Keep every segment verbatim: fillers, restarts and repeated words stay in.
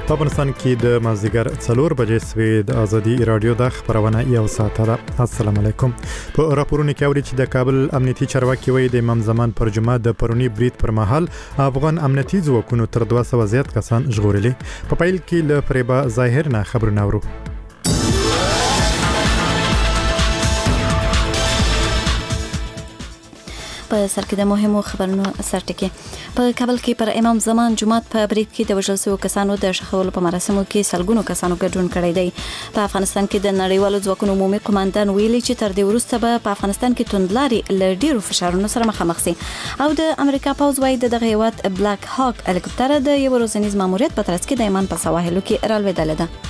په افغانستان کې د مازدیګر څلور بجې سوي د ازادي رادیو د خبرونه یو ساعت ده. السلام علیکم. په راپورونو کې اوري چې د کابل امنیتي چارواکي وایي د امام زمان پر جمعه د پرونی برید پر مهال افغان امنیتي ځواکونو تر دوه سوه زیات کسان ژغورلي. په پیل کې له فریبا ظاهر نه خبرونه اورو. په سر کې د مهمو خبرونو سرټکی. په کابل کې پر امام زمان جمعه په برید کې د وژل شویو کسانو د ښخولو په مراسمو کې سلګونو کسانو ګډون کړی دی. په افغانستان کې د نړیوالو ځواکونو عمومي قوماندان ویلي چې تر دې وروسته به په افغانستان کې توندلاري له ډیرو فشارونو سره مخامخ شي. او د امریکا پوځ وايي د دغه هیواد بلاک هاک هلیکوپټر د یو ورځنیز ماموریت په ترڅ کې د یمن په سواحلو کې رالوېدلې ده.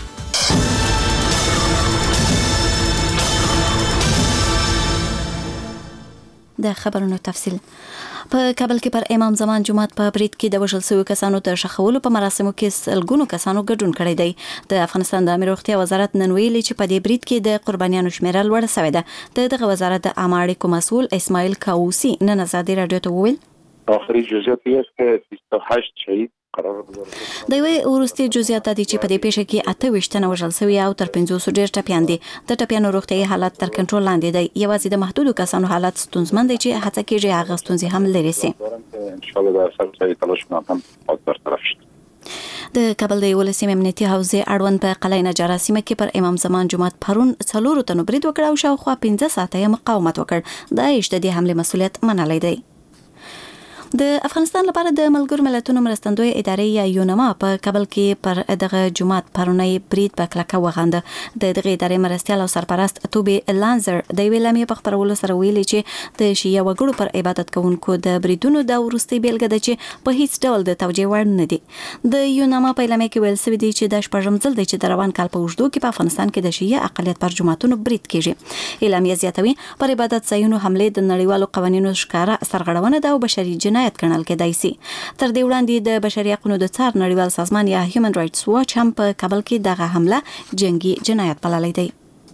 د خبرونو تفصیل. په کابل کې پر امام زمان جمعه په برید کې د وژل شویو کسانو د ښخولو په مراسمو کې سلګونو کسانو ګډون کړی دی. د افغانستان د امیر روغتیا وزارت نن ویلي چې په دې برید کې د قربانیانو شمیره لوړه شوې ده. د دغه وزارت د عامه اړیکو مسؤل اسماعیل کاوسی نن ازادي رادیو ته وویل آخری جزئیات است که بیست و هشت شهید قرار گذاشته. د وی ورستي جزئیات دي چې په دې پیښه کې اته ویشتنه وژل شوی او تر پنځوس ډیر ټپیان دي. د ټپیانو روغتیايي حالت تر کنټرول لاندې دی. یوازې د محدودو کسانو حالت ستونزمن دی چې هڅه کیږي هغه ستونزې هم لري سي. ان شاء الله در سر تلاش میکنم تا برطرف شد. د کابل د ولسی امنیتي حوزې اړوند په قلعه نجار سیمه کې پر امام زمان جمعه پرون څلورو تنو برید وکړ او شاوخوا پنځه ساعته مقاومت وکړ. د اشتدي حمله مسؤلیت منلی دی. د افغانستان لپاره د ملګرو ملتونو مرستندوی ادارې یا یونما په کابل کې پر دغه جمعه پرونی برید په کلکه وغانده. د دغه ادارې مرستیال او سرپرست توبی لانزر د ویلامي په خبرولو سره ویلي چې د شیعه وګړو پر عبادت کوونکو د بریدونو د ورستي بیلګه ده چې په هیڅ ډول د توجیه وړ نه دي. د یونما په اعلامیه کې ویل شوی دی چې د شپږم ځل دی چې د روان کال په اوږدو کې په افغانستان کې د شیعه اقلیت پر جماعتونو برید کیږي. اعلامیه زیاتوي پر عبادت ځایونو حمله د نړیوالو قوانینو ښکارا سرغړونه ده او بشري جنایت ګڼل کېدای شي. تر دې وړاندې د بشري حقوقو د څار نړیوال سازمان یا هیومن رائټس واچ هم په کابل کې دغه حمله جنگي جنایت بللی دی.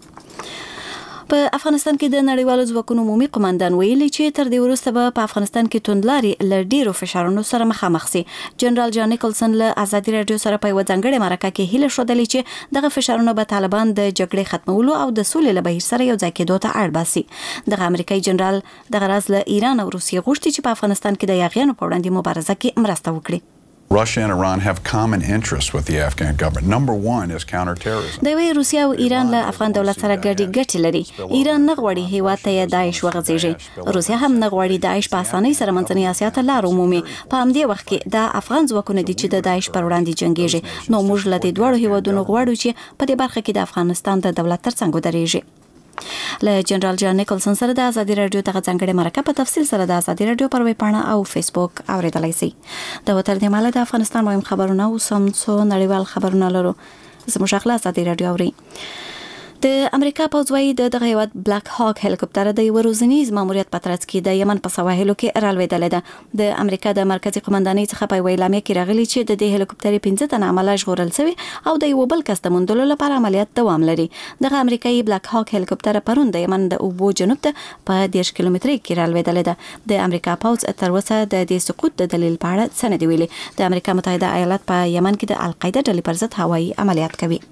په افغانستان کې د نړیوالو ځواکونو عمومي قوماندان ویلي چې تر دې وروسته به په افغانستان کې توندلاري له ډیرو فشارونو سره مخامخ شي. جنرال جان نیکلسن له ازادي رادیو سره په یو ځانګړي مرکه کې هیله شودلې چې دغه فشارونه به طالبان د جګړې ختمولو او د سولې له بهیر سره یو ځای کېدو ته اړ باسي. دغه امریکایي جنرال دغه راز له ایران او روسیې غوښتي چې په افغانستان کې د یاغیانو په وړاندې مبارزه کې مرسته وکړي. Russia and Iran have common interests with the Afghan government. Number one is counterterrorism. د وی روسیا او ایران له افغان دولت سره ګډي ګټي لري. ایران نه غواړي هیواد ته داعش وغځيږي. روسیا هم نه غواړي داعش په اسانۍ سره منځنۍ اسیا ته لار ومومي. په همدې وخت کې د افغان ځواکونو دي چې د داعش پر وړاندې جنگيږي. نو موږ له دې دوه هیوادونو غواړو چې په دې برخه کې د افغانستان د دولت ترڅنګ ودرېږي. له جنرال جان نیکلسن سره د ازادي رادیو دغه ځانګړي مرکه په تفصیل سره د ازادي رادیو پر ویب پاڼه او فیسبوک اوریدلای شئ. د وتر د ماله د افغانستان مهم خبرونه او سمڅو نړیوال خبرونه لرو. زموږ خلاص ازادي رادیو اوري. د امریکا پوځ وايي د دغه هیواد بلاک هاک هلیکوپټر د یو ورځنیز ماموریت په ترڅ کې د یمن په سواحلو کې رالوېدلې ده. د امریکا د مرکزی قومندانۍ څخه په ویلامه کې راغلي چې د دې هلیکوپټر پنځه تنه عمله ژغورل شوی او د یو بل کس د موندلو لپاره عملیات دوام لري. دغه امریکایي بلاک هاک هلیکوپټر پرون د یمن د اوبو جنوب ته په دېرش کیلومتري کې رالوېدلې ده. د امریکا پوځ تر اوسه د دې سقوط د دلیل په اړه څه نه دی ویلي. د امریکا متحده ایالات په یمن کې د القاعده ډلې پر ضد هوایي عملیات کوي.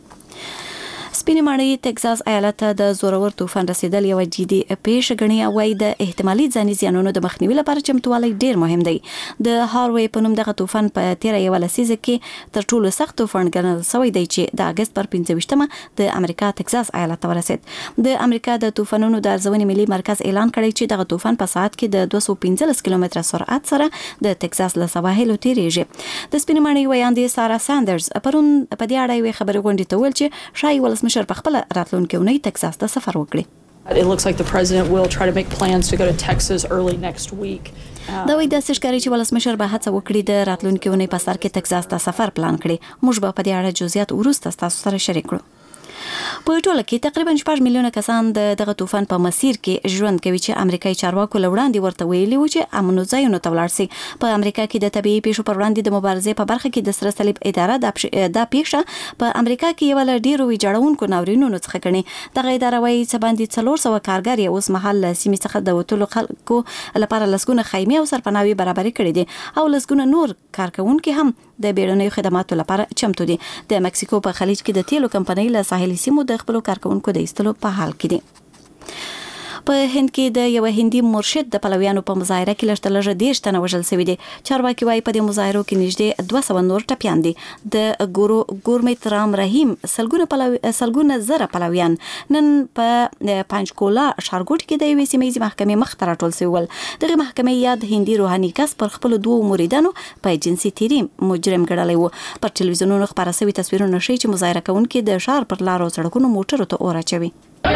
سپینې ماڼۍ ټکساس ایالت ته د زورور طوفان رسیدل یو جدي پیښه ګڼي او وايي د احتمالي ځاني زیانونو د مخنیوي لپاره چمتووالی ډیر مهم دی. د هاروي په نوم دغه طوفان په تیر یو لسیزه کې تر ټولو سخت طوفان ګڼل شوی دی چې د اگست پر پنځه ویشتمه د امریکا ټکساس ایالت ته ورسید. د امریکا د طوفانونو د ارزونې ملي مرکز اعلان کړی چې دغه طوفان په ساعت کې د دوه سوه پنځلس کیلومتره سرعت سره د ټکساس له سواحلو تیریږي. د سپینې ماڼۍ ویاندې سارا ساندرز پرون په دې اړه یو خبري غونډې ته ویل چې شای ولسمشر په خپل راتلونکي اونۍ ټکساس ته سفر وکړي. It looks like the president will try to make plans to go to Texas early next week. دا وایي د سشکاري چې ولسمشر به هڅه وکړي د راتلونکي اونۍ په سر کې ټکساس ته سفر پلان کړي. موږ به په دې اړه جزئیات وروسته تاسو سره شریک کړو. په ټوله کې تقریبا شپږ میلیونه کسان د دغه طوفان په مسیر کې ژوند کوي چې امریکایي چارواکو لوړاندې ورته ویلي و چې امنو ځایونو ته ولاړ شي. په امریکا کې د طبيعي پیښو پر وړاندې د مبارزې په برخه کې د سره صلیب اداره د پیښه په امریکا کې یو له ډیرو ویجاړونکو ناورینونو څخه ګڼي. دغه اداره وايي چې باندې څلور سوه کارګر یې اوس مهال سیمې څخه د وټولو خلکو لپاره لسګونه خیمې او سرپناوي برابرې کړې دي او لسګونه نور کارکونکي هم د بیړنیو خدماتو لپاره چمتو دي. د مکسیکو په خلیج کې د تیلو کمپنۍ له ساحلي سیمو د خپل کارکونکو د ایستلو په حال کې دي. په هند کې د یو هندي مرشد د پلویانو په مظاهره کې لږ تر لږه دېرش تنه وژل شوي دي. چارواکي وايي په دې مظاهرو کې نږدې دوه سوه نور ټپیان دي. د ګورو ګورمیت رام رحیم سلګونه پلوي سلګونه زره پلویان نن په پنجکولا ښارګوټ کې د یوې سیمه ییزې محکمې مخ ته راټول شوي ول. دغه محکمې یاد هندي روحاني کس پر خپل دوه مریدانو په جنسي تیري مجرم ګڼلی و. پر ټلویزیونونو خپاره شوي تصویرونه ښیي چې مظاهره کوونکي د ښار پر لارو سړکونو موټرو ته اور اچوي.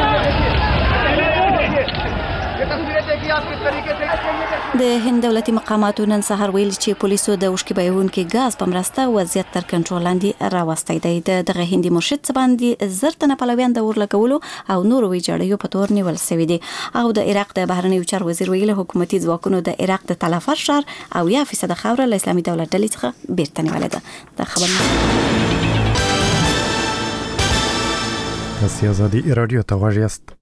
د هند دولتي مقاماتو نن سهار ویل چې پولیسو د اوښکې بهونکي غاز په مرسته وضعیت تر کنټرول لاندې راوستی دی. د دغه هندي مرشد څه باندې زر تنه پلویان د اور لګولو او نورو ویجاړیو په تور نیول شوي دي. او د عراق د بهرنیو چارو وزیر ویل حکومتي ځواکونو د عراق د تلافر ښار او یا فیصد خاوره له اسلامي دولت ډلې څخه بیرته نیولې ده. دا خبر تاسو آزادي رادیو ته غواړئ یاست.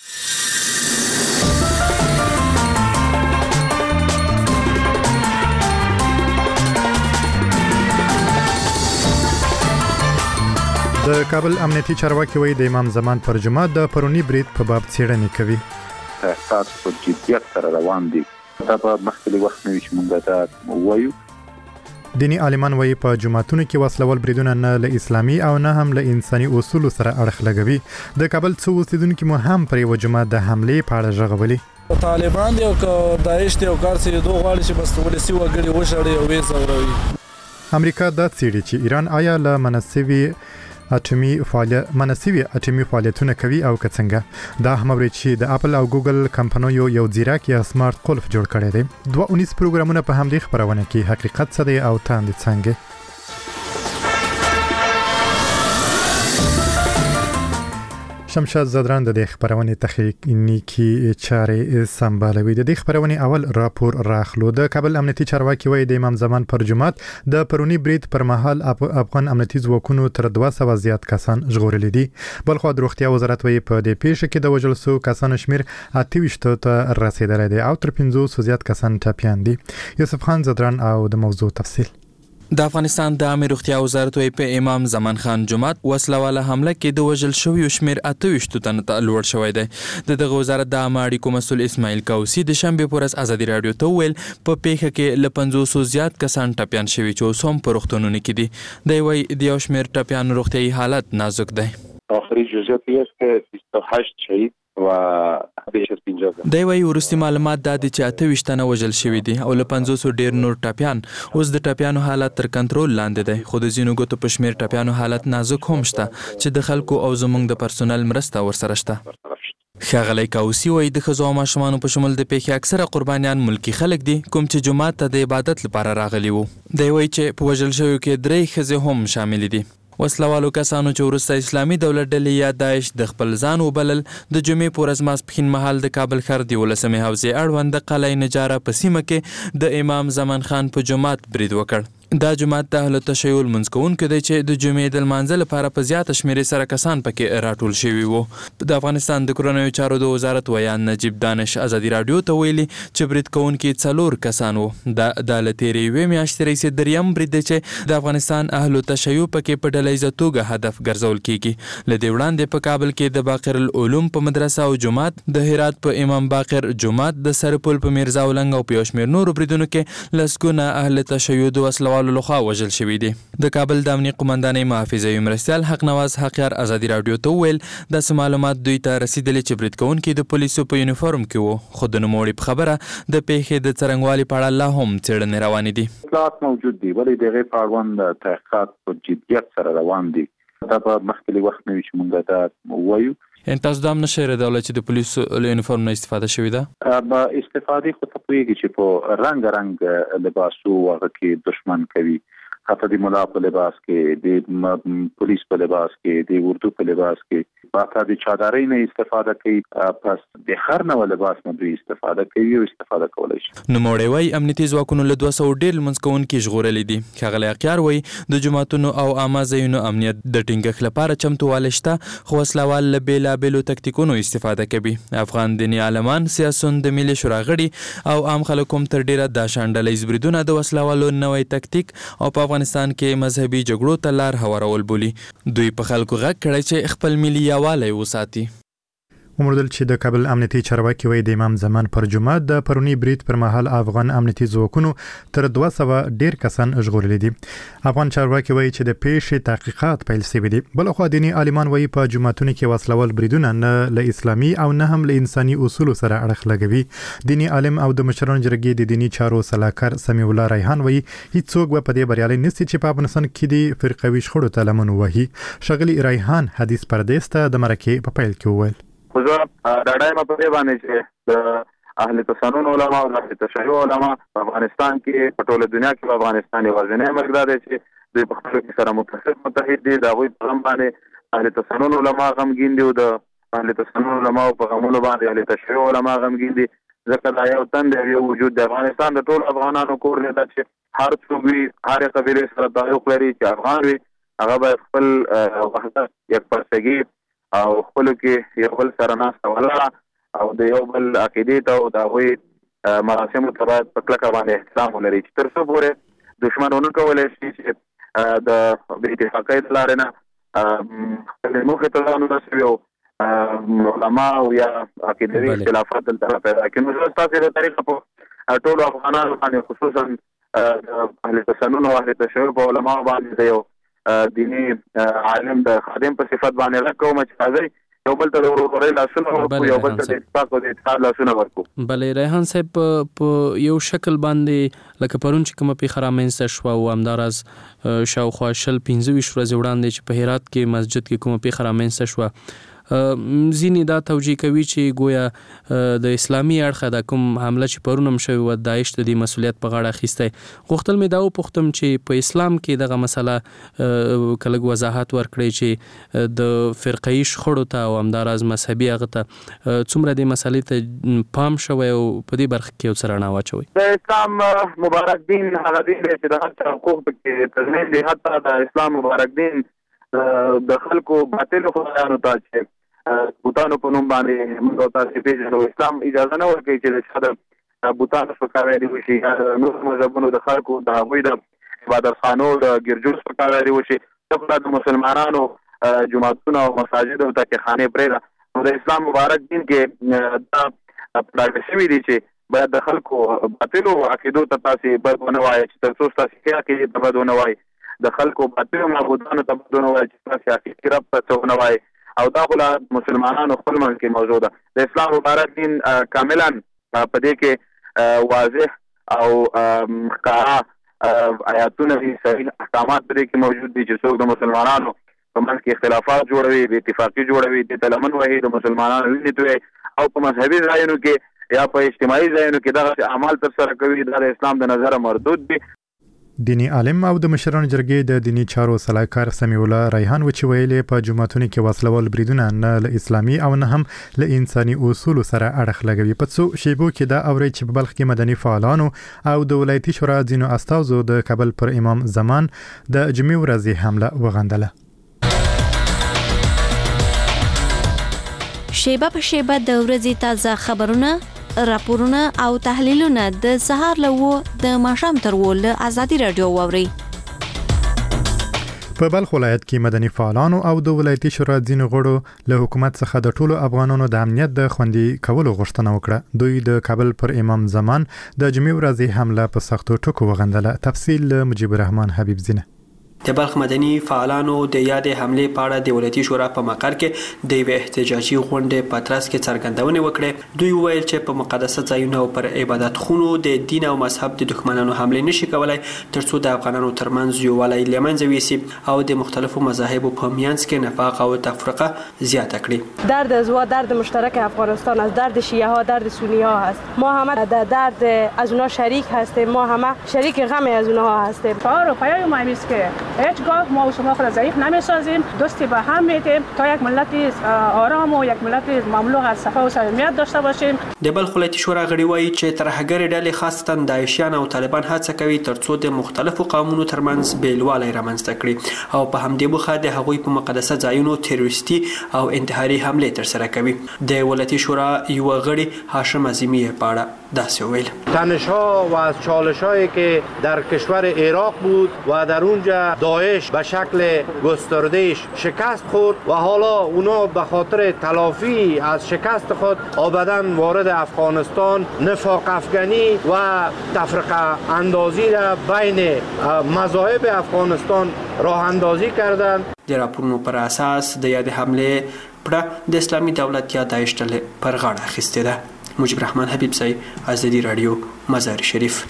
د کابل امنیتي چارواکي وایي د امام زمان پر جمعه د پرونی برید په باب څېړنې کوي. تحقیقات په جدیت سره روان دي. دا په مخکې وخت نه وي چې موږ دا ووایو. دینی عالمان وایي په جماعتونو کې وسلوال بریدونه نه له اسلامي او نه هم له انساني اصولو سره اړخ لګوي. د کابل څو اوسیدونکو مو هم پر یو جماعت د حملې په اړه ژغورلي. طالبان دی او داعش دی او کارسي دوه غواړي چې بس ولسی وګړي وشړي او وې زوروي. امریکا دا څېړي چې ایران آیا له مناسبي اټومي فعالیت مناسبي اټومي فعالیتونه کوي او که څنګه. دا هم اوري چې د اپل او ګوګل کمپنیو یو ځیرک یا سمارټ قلف جوړ کړی دی. دوه اونیس پروګرامونه په همدې خبرونه کې حقیقت څه دی او تاندې څنګه. شمشاد زادران د دې خبرونه تخنیکی چارې سمبالوي. د دې خبرونه اول راپور راخلو. د کابل امنیتي چارواکي وایي د امام زمان پر جمعات د پرونی برید پر مهال افغان امنیتي ځواکونو تر دوه سوه زیات کسان ژغورلي دي. بلخو د روغتیا وزارت وایي په دې پیښه کې د وژل شوو کسانو شمیر اته ویشت ته رسیدلی دی او تر پنځوس زیات کسان ټپیان دي. یوسف خان زادران او د موضوع تفصیل. د افغانستان د عامه روغتیا وزارت وایي په امام زمان خان جومات وسلواله حمله کې د وژل شویو شمیر اته ویشت تنو ته لوړ شوی دی. د دغه وزارت د عامه اړیکو مسؤل اسماعیل کاوسی د شنبې په ورځ ازادي راډیو ته وویل په پیښه کې له پنځوسو زیات کسان ټپیان شوي چې اوس هم په روغتونونو کې دي. دی وایي د یو شمیر ټپیانو روغتیایي حالت نازک دی. آخرین جزئیات است که بیست و هشت شهید و بیش از پنجاه. دی وایي وروستي معلومات دا دي چې اته ویشت تنه وژل شوي دي او له پنځوسو ډېر نور ټپیان. اوس د ټپیانو حالت تر کنټرول لاندې دی خو د ځینو ګوتو په شمیر ټپیانو حالت نازک هم شته چې د خلکو او زموږ د پرسونل مرسته ورسره شته. ښاغلی کاوسی وایي د ښځو او ماشومانو په شمول د پیښې اکثره قربانیان ملکي خلک دي کوم چې جومات ته د عبادت لپاره راغلي وو. دی وایي چې په وژل شویو کې درې ښځې هم شاملې دي. وسلوالو کسانو چې وروسته اسلامي دولت ډلې یا داعش د خپل ځان وبلل د جمعې په ورځ ماسپښین مهال د کابل ښار د یولسمې حوزې اړوند د قلعه نجاره په سیمه کې د امام زمان خان په جومات برید وکړ. دا جومات د اهل تشیع لمونځ کوونکو دی چې د جمعې د لمانځه لپاره په زیاته شمېرې سره کسان پکې راټول شوي وو. د افغانستان د کورنیو چارو د وزارت ویان نجیب دانش ازادي راډیو ته ویلي چې برید کوونکي څلور کسان وو. دا د له تېرې یوې میاشتې راهیسې دریم برید دی چې د افغانستان اهل تشیع پکې په ډله توګه هدف ګرځول کیږي. له دې وړاندې په کابل کې د باقر العلوم په مدرسه او جومات، د هرات په امام باقر جومات، د سرپل په میرزا ولنګ او په یو شمېر نورو بریدونو کې لسګونه اهل تشیع د وسلوالو لخوا وژل شوي دي. د کابل د امنیت قومندانۍ محافظوي مرستیال حق نواز حقیار ازادي راډیو ته وویل داسې معلومات دوی ته رسیدلي چې برید کوونکي د پولیسو په یونیفورم کې وو، خو د نوموړي په خبره د پیښې د څرنګوالي په اړه لا هم څېړنې روانې دي. اطلاعات موجود دي ولې د هغې په اړوند تحقیقات په جدیت سره روان دي. دا په مخکې وخت نه وي چې موږ دا ووایو. یعنې تاسو دا هم نه شئ ردولی چې د پولیسو له یونیفورم نه استفاده شوې ده؟ به استفادې خو ته پوهېږي چې په رنګ رنګ لباسو هغه کې دشمن کوي، حتی د ملا په لباس کې، د پولیس په لباس کې، د اردو په لباس کې، حتی د چادرۍ نه استفاده کوي. پس د هر نوع لباس نه دوی استفاده کوي او استفاده کولی شي. نوموړی وایي امنیتي ځواکونو له دوه سوه ډېر لمونځ کوونکي ژغورلي دي. ښاغلی عقیار وایي د جوماتونو او عامه ځایونو امنیت د ټینګښت لپاره چمتووالی شته، خو وسلوال له بېلابېلو تکتیکونو استفاده کوي. افغان دیني عالمان، سیاسون، د ملي شورا غړي او عام خلک هم تر ډېره دا شان ډله ییز بریدونه د وسلوالو نوی تکتیک او په افغانستان افغانستان کې مذهبي جګړو ته لار هوارول بولي. دوی په خلکو غږ کړی چې خپل ملي یووالی وساتي. ومردل چې د کابل امنیتي چارواکي وایي د امام زمان پر جمعه د پرونی برید پر مهال افغان امنیتي ځواکونو تر دوه سوه ډیر کسان ژغورلي دي. افغان چارواکي وایي چې د پیښې تحقیقات پیل شوي دي. بل خو دیني عالمان وایي په جمعتونو کې وسلوال بریدونه نه له اسلامي او نه هم له انساني اصولو سره اړخ لګوي. دیني عالم او د مشرانو جرګې د دینی چارو سلاکار سمیع الله ریحان وایي هیڅوک به په دې بریالي نشي چې په افغانستان کې د فرقوي شخړو ته لمن ووهي. ښاغلي ریحان حدیث پردیس ته د مرکې په پیل کې وویل خو زه ډاډه یم په دې باندې چې د اهل تسنن علما او د تشیع علما په افغانستان کې په ټوله دنیا کې په افغانستان یوازینی ملک دی چې د پښتنو کې سره متحد متحد دي. د هغوی په غم باندې اهل تسنن علما غمګین دي او د اهل تسنن علما په غمونو باندې اهل تشیع علما غمګین دي. ځکه دا یو تن دی یو وجود د افغانستان د ټول افغانانو کور دی چې هر څوک وي هر قبیلې سره تعلق لري چې افغان وي هغه باید خپل وحدت یکپارچګي او خپلو کې یو بل سره ناسته ولاړه او د یو بل عقیدې ته او د هغوی مراسمو ته باید په کلکه باندې احترام ولري چې تر څو پورې دښمن ونه کولی شي چې د بې اتفاقۍ د لارې نه خپلې موخې ته ځان ورسوي او علما او یا عقیدوي اختلافات دلته راپیدا کړي. نو زه ستاسې د طریقه په ټولو افغانانو باندې خصوصا د اهل تسنن او اهل تشیع په علماو باندې د یو دینی عالم د خادم په صفت باندې راکوم چې راځي یو بل ته د ورورۍ لاسونه ورکو یو بل ته د اتفاق او د اتحاد لاسونه ورکو. بلې ریحان صاحب په یو شکل باندې لکه پرون چې کومه پیښه رامنځته شوه او همداراز شاوخوا شل پنځه ویشت ورځې وړاندې چې په هرات کې مسجد کې کومه پیښه رامنځته شوه ځینې دا توجیه کوي چې ګویا د اسلامي اړخه د کوم حمله چې پرون هم شوې وه داعش د دې مسؤلیت په غاړه اخیستی. غوښتل مې دا وپوښتم چې په اسلام کې دغه مسله که لږ وضاحت ورکړئ چې د فرقه‌ایي شخړو ته او همداراز مذهبي هغه ته څومره دې مسلې ته پام شوی او په دې برخه کې یو څه رڼا واچوئ. د اسلام مبارک دین هغه دین دی چې د هر چا حقوق پکې تضمین دي. حتی د اسلام مبارک دین د خلکو باطلو خدایانو ته چې بوتانو په نوم باندې موږ تاسو پیژنو اسلام اجازه نه ورکوي چې د چا د بوتانو سپکاوی وشي نور مذهبونو د خلکو د هغوی د عبادتخانو د ګرجو سپکاوی وشي. د مسلمانانو جوماتونه او مساجد او تکیخانې پرېږده. نو د اسلام مبارک دین کې دا پلاټ شوي دي چې باید د خلکو باطلو عقیدو ته تاسې بد ونه وایئ چې تر څو ستاسې ښې عقیدې ته بد ونه وایئ د خلکو باطلو معبودانو ته بد ونه وایئ چې ستاسې عقیدې رب ته څه ونه وایئ او دا خو مسلمانانو خپل منځ کې موضوع ده. د اسلام مبارک دین کاملا په دې کې واضح او ښکاره آیاتونه دي صحیح احکامات په دې کې موجود دي چې څوک د مسلمانانو په منځ کې اختلافات جوړوي بې اتفاقي جوړوي دې ته لمن وهي د مسلمانانو وینې تویوي او په مذهبي ځایونو کې یا په اجتماعي ځایونو کې دغه اعمال ترسره کوي دا د اسلام د نظره مردود دي. دینی عالم او د مشرانو جرګې د دینی چارو سلاکار سمیع الله ریحان و چې ویلي په جمعتونو کې وسلوال بریدونه نه له اسلامي او نه هم له انساني اصولو سره اړخ لګوي. په څو شیبو کې دا اوري چې په بلخ کې مدني فعالانو او د ولایتي شورا ځینو استازو د کابل پر امام زمان د جمعې ورځې حمله وغندله. شیبه په شیبه د ورځې تازه خبرونه راپورونه او تحلیلونه د سهار له د ماښام تر له ازادي رادیو واوري. په بلخ ولایت کې مدني فعالانو او د ولایتي شورا ځینو غړو له حکومت څخه د ټولو افغانانو د امنیت د خوندي کولو غوښتنه وکړه. دوی د کابل پر امام زمان د جمعې ورځې حمله په سختو ټکو وغندله. تفصیل مجيب الرحمن حبیب زینه. د بلخ مدني فعالانو د یادې حملې په اړه د ولایتي شورا په مقر کې د یوې احتجاجي غونډې په ترڅ کې څرګندونې وکړې. دوی وویل چې په مقدسه ځایونو او پر عبادت خونو د دین او مذهب د دښمنانو حملې نشي کولای ترڅو د افغانانو ترمنځ یووالی له منځه یوسي او د مختلفو مذاهبو په میانځ کې نفاق او تفرقه زیاته کړي. درد از و درد مشترک افغانستان است. درد شیعه ها درد سنی ها هست. ما همه در درد از اونها شریک هستیم. ما همه شریک غم از اونها هستیم. کار و پیام ما است که هیچگاه ما و شما خود ضعیف نمیسازیم، دوستی به هم میتیم تا یک ملت آرام و یک ملت مملو از صفا و صمیمیت داشته باشیم. د بلخ ولایتي شورا غړي وایي چې ترهګرې ډلې خاصتا داعشیان او طالبان هڅه کوي ترڅو د مختلفو قومونو ترمنځ بیلوالی رامنځته کړي او په همدې موخه د هغوی په مقدسه ځایونو تروریستي او انتحاري حملې ترسره کوي. د ولایتي شورا یو غړي هاشم عظیمی په اړه داسې وویل: تنش‌ها و از چالش‌هایی که در کشور عراق بود و در اونجا داعش به شکل گستردهش شکست خورد و حالا اونا به خاطر تلافی از شکست خود آمدن وارد افغانستان نفاق افغانی و تفرقه اندازی را بین مذاهب افغانستان راه اندازی کردند. د راپورونو پر اساس د یاد حمله پر د اسلامي دولت یا داعش ډلې پر غاړه اخیستې ده. مجيب رحمان حبیب سای، آزادی رادیو، مزار شریف.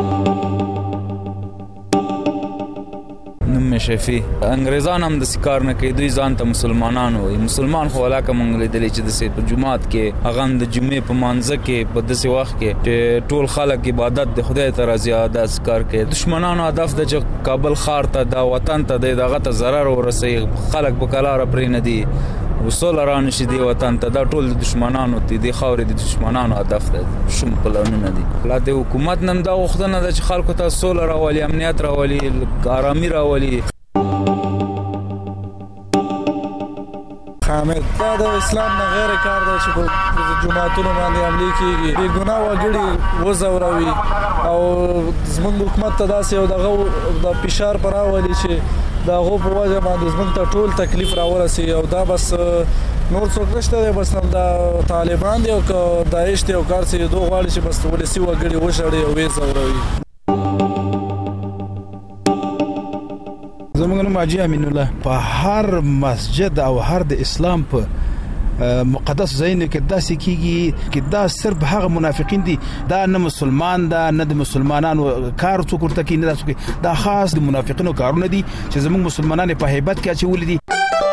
نوم شفیع. انګریزان هم د سکار نه کوي، دوی ځان ته مسلمانان وایي. مسلمان خو ولاکه مونږ لیدلی چې د سې په جمعات کې هغه د جمعې په مانځه کې په داسې وخت کې چې ټول خلک عبادت د خدای ته راځي دا سکار کوي. دشمنانو هدف د چې کابل ښار ته د وطن ته د دغه ته ضرر ورسوي، خلک په کلاره پرې نه دي وصول رانه شي دی وطن ته. دا ټول د دشمنانو ته د خاورې د دشمنانو هدف ده، شوم پلانونه دي. لا د حکومت نن دا غوښتنه ده چې خلکو ته سوله راولي، امنیت راولي، آرامي راولي. حامد دا د اسلام نه غیر کار دی چې په جماعتونو باندې حملې کیږي، بې ګناه وګړي وځوروي او زموږ حکومت ته داسې یو دغه د فشار پر راولي چې د هغو په وجه باندې زموږ ته ټول تکلیف راورسي او دا بس نور څوک نشته دی، بس د طالبان دی او که داعش دی او کار څه دو غواړي چې بس ولسي وګړي وشړي او ویې ځوروي. زموږ نوم حاجي امین الله. په هر مسجد او هر د اسلام په مقدس ځایونو کې داسې کیږي چې دا صرف هغه منافقین دي، دا نه مسلمان ده نه د مسلمانانو کار څوک ورته کوي، نه دا دا خاص د منافقینو کارونه دي چې زموږ مسلمانان په هیبت کې اچولي دي.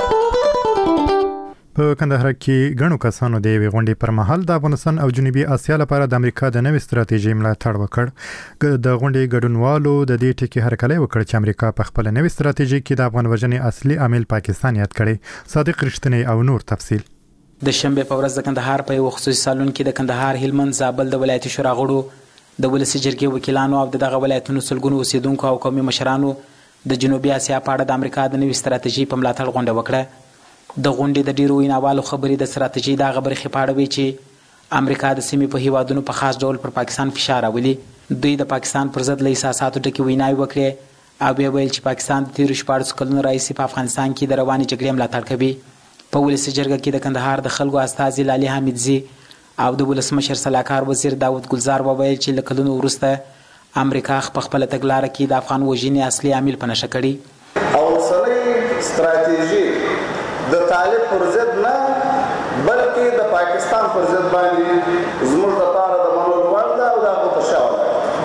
په کندهار کې غنو کسانو د یوې غونډې پر مهال د افغانستان او جنوبي اسیا لپاره د امریکا د نوې ستراتیژۍ ملاتړ وکړ. د غونډې ګډونوالو د دې ټکي هرکلی وکړ چې امریکا په خپل نوې ستراتیژۍ کې د افغان وژنې اصلي عامل پاکستان یاد کړي. صادق رښتینی او نور تفصیل. د شنبه په ورځ د کندهار په یو خصوصي سالون کې د کندهار، هلمند، زابل د ولایتي شورا غړو، د ولسي جرګې وکیلانو او دغه ولایتونو سلګونو اوسیدونکو او قومي مشرانو د جنوبي اسیا په اړه د امریکا د نوې ستراتیژۍ په ملاتړ غونډه وکړه. د غونډې د ډیرو ویناوالو خبرې د ستراتیژۍ د هغه برخې په اړه وې چې امریکا د سیمې په هیوادونو په خاص ډول پر پاکستان فشار راولي. دوی د پاکستان پر ضد له احساساتو ډکې ویناوې وکړې او بیا ویل چې پاکستان د تیرو شپاړسو کلونو راهیسې په افغانستان کې د روانې جګړې ملاتړ کوي. په ولسي جرګه کې د کندهار د خلکو استازي لالي حمیدزي او د ولسمشر سلاکار وزیر داود ګلزار وویل چې له کلونو وروسته امریکا په خپله تګلاره کې د افغان وژنې اصلي عامل په نښه کړي. اوسنۍ ستراتیژي د طالب پر ضد نه بلکې د پاکستان پر ضد باندې زموږ لپاره د منلو وړ ده او د هغو ته شاوله.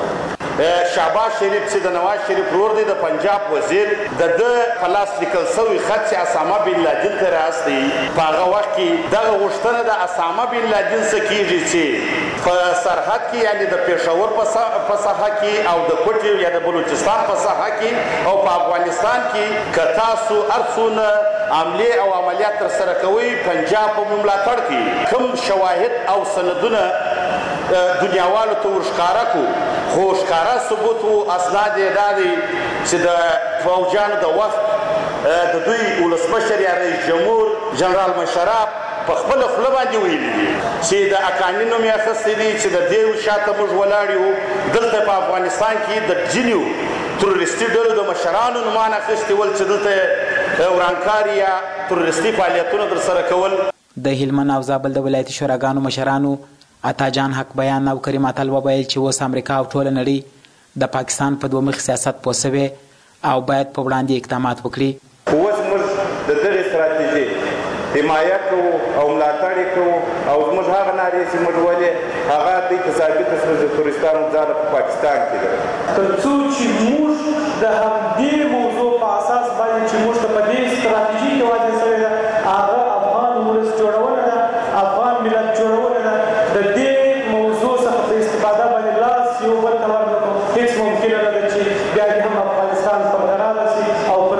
شهباز شریف چې د نواز شریف ورور دی، د پنجاب وزیر، د ده په لاس لیکل سوی خط چې اسامه بن لادن ته راستي، په هغه وخت کې دغه غوښتنه د اسامه بن لادن څخه کېږي چې په سرحد کې یعنې د پېښور په ساحه کې او د کوټې یا د بلوچستان په ساحه کې او په افغانستان کې که تاسو هر څونه عملې او عملیات ترسره کوئ، پنجاب په ملاتړ کې کوم شواهد او سندونه دنیاوالو ته ورښکاره کړو، خو ښکاره ثبوت و اسناد یې دا دی چې د فوجیانو د وخت د دوی ولسمشر یا رئیس جمهور جنرال مشرف په خپله خوله باندې ویلي دي چې د اکاني نوم یې اخیستی دی چې د دې شاته موږ ولاړ یو. دلته په افغانستان کې د ځینو تروریستي ډلو د مشرانو نومان اخیستي ول چې دلته ورانکاري یا تروریستي فعالیتونه ترسره کول. د هلمند او زابل د ولایتي شوراګانو مشرانو عطاجان حق بیان او کریم اتل وویل چې اوس امریکا او ټوله نړۍ د پاکستان په دوه مخ سیاست پوه سوې او باید په وړاندې اقدامات وکړي. اوس موږ د دغې ستراتیژۍ حمایه کوو او ملاتړ یې کوو او زموږ هغه نارې چې موږ ولې هغه دوی ته ثابته شوه چې تورستانو ځاله په پاکستان کې ده. تر څو چې موږ د همدې موضوع په اساس باندې چې موږ ته په دې ستراتیژۍ کې واضح شوې ده هغه افغان ولس جوړونه ده، افغان ملت جوړونه ده، د دې موضوع څخه په استفاده باندې لاس یو بل ته ورنکړو هېڅ ممکنه نه ده چې بیا دې هم افغانستان پر غراره شي او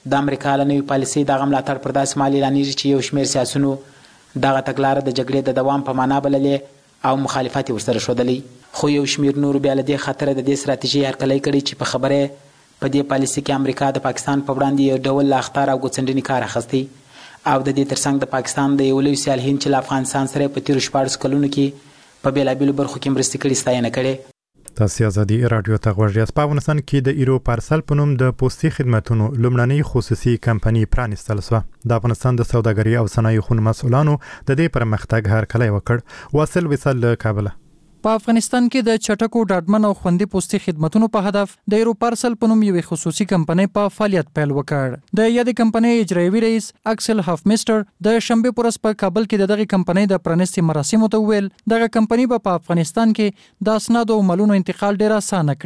د امریکا له نوې پالیسۍ دغه ملاتړ پر داسې مهال اعلانېږي چې یو شمېر سیاسونو دغه تګلاره د جګړې د دوام په معنا بللې او مخالفت یې ورسره ښودلی. خو یو شمېر نورو بیا له دې خطره د دې ستراتیژۍ هرکلی کړی چې په خبره په دې پالیسۍ کې امریکا د پاکستان په وړاندې یو ډول له اخطار او ګوتڅنډنې کار اخیستی او د دې ترڅنګ د پاکستان د یو لوی سیال هند چې له افغانستان سره په تېرو شپاړسو کلونو کې په بېلابېلو برخو کې مرستې کړي ستاینه کړې. تاسو ازادي رادیو ته غوږ یاست. په افغانستان کې د ایرو پارسل په نوم د پوستي خدماتو لومړنۍ خصوصي کمپنی پرانیستل شوه. د افغانستان د سوداګرۍ او صنایعو خونو مسؤلانو د دې پرمختګ هرکلی وکړ. واصل وصال له کابل. په افغانستان کې د چټکو ډاډمن او خوندي پوستي خدماتو په هدف د ایرو پارسل په نوم یوې خصوصي کمپنۍ په فعالیت پیل وکړ. د یادې کمپنۍ اجرایوي رئیس اکسل هافمیسټر د شنبه پر ورځ په کابل کې دغه کمپنۍ د پرانیستي مراسمو ته ویل دغه کمپنۍ به په افغانستان کې د اسناد او مالونو انتقال ډیر اسانه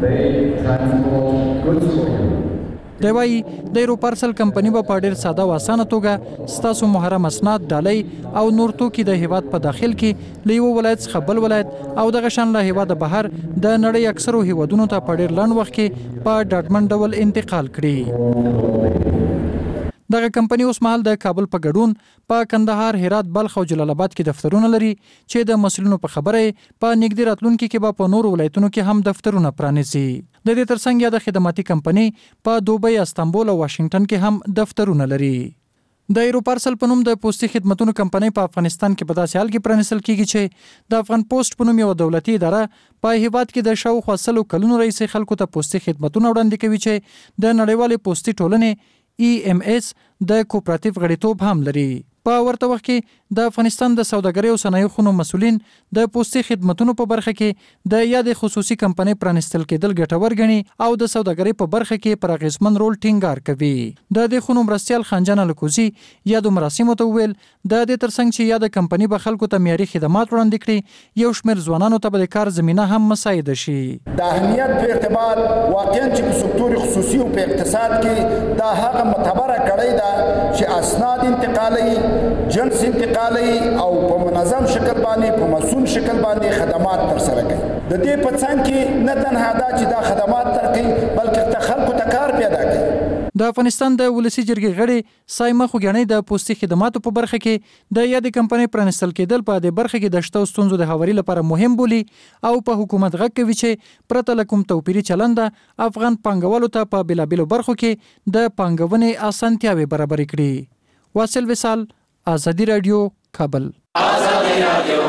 کړي. دی وايي د ایرو پارسل کمپنۍ به په ډیر ساده او اسانه توګه ستاسو محرم اسناد ډالۍ او نور توکي د هیواد په داخل کې له یو ولایت څخه بل ولایت او دغه شان له هیواده بهر د نړۍ اکثرو هیوادونو ته په ډیر لنډ وخت کې په ډاډمن ډول انتقال کړي. دغه کمپنۍ اوس مهال د کابل په ګډون په کندهار، هرات، بلخ او جلال آباد کې دفترونه لري چې د مسؤلینو په خبره په نږدې راتلونکي کې به په نورو ولایتونو کې هم دفترونه پرانیسي. د دې ترڅنګ یا د خدماتي کمپنۍ په دوبۍ، استانبول او واشنگټن کې هم دفترونه لري. د ایرو پارسل په نوم د پوستي خدماتو کمپنۍ په افغانستان کې په داسې حال کې پرانیستل کیږي چې د افغان پوسټ په نوم یو دولتي اداره په هیواد کې د شاوخوا سلو کلونو راهیسې خلکو ته پوستي خدماتونه وړاندې کوي چې د نړیوالې پوستي ټولنې ای ایم اس د کوپراتیو غړیتوب هم لري. په ورته وخت کې د افغانستان د سوداګرۍ او صنایعو خونو مسؤلین د پوستي خدماتو په برخه کې د یادې خصوصي کمپنۍ پرانیستل کېدل ګټور ګڼي او د سوداګرۍ په برخه کې پر اغیزمن رول ټینګار کوي. د دې خونو مرستیال خنجان الکوزي یادو مراسمو ته ویل د دې ترڅنګ چې یاده کمپنۍ به خلکو ته معیاري خدمات وړاندې کړي یو شمېر ځوانانو ته به د کار زمینه هم مساعده شي. د اهمیت په ارتباط واقعا چې په سکتور خصوصي او په اقتصاد کې دا هغه معتبره کړی دا چې اسناد انتقالي، جنس انتقالي او په منظم شکل باندې په مسؤل شکل باندې خدمات تر سره کوي. د دې په څنګ کې نه تنها دا چې دا خدمات ترکي بلکې د خلکو ته کار پیدا کوي. د افغانستان د ولسی جرګې غړي سایمه خوګنۍ د پوستي خدماتو په برخه کې د یادې کمپنۍ پرانیستل کېدل په دې برخه کې د شته ستونزو د هواري لپاره مهم بولي او په حکومت غږ کوي چې پرته له کوم توپیري چلند افغان پانګوالو ته په بېلابېلو برخو کې د پانګونې اسانتیاوې برابرې کړي. واصل وصال، ازادي رادیو، کابل. ازادي رادیو.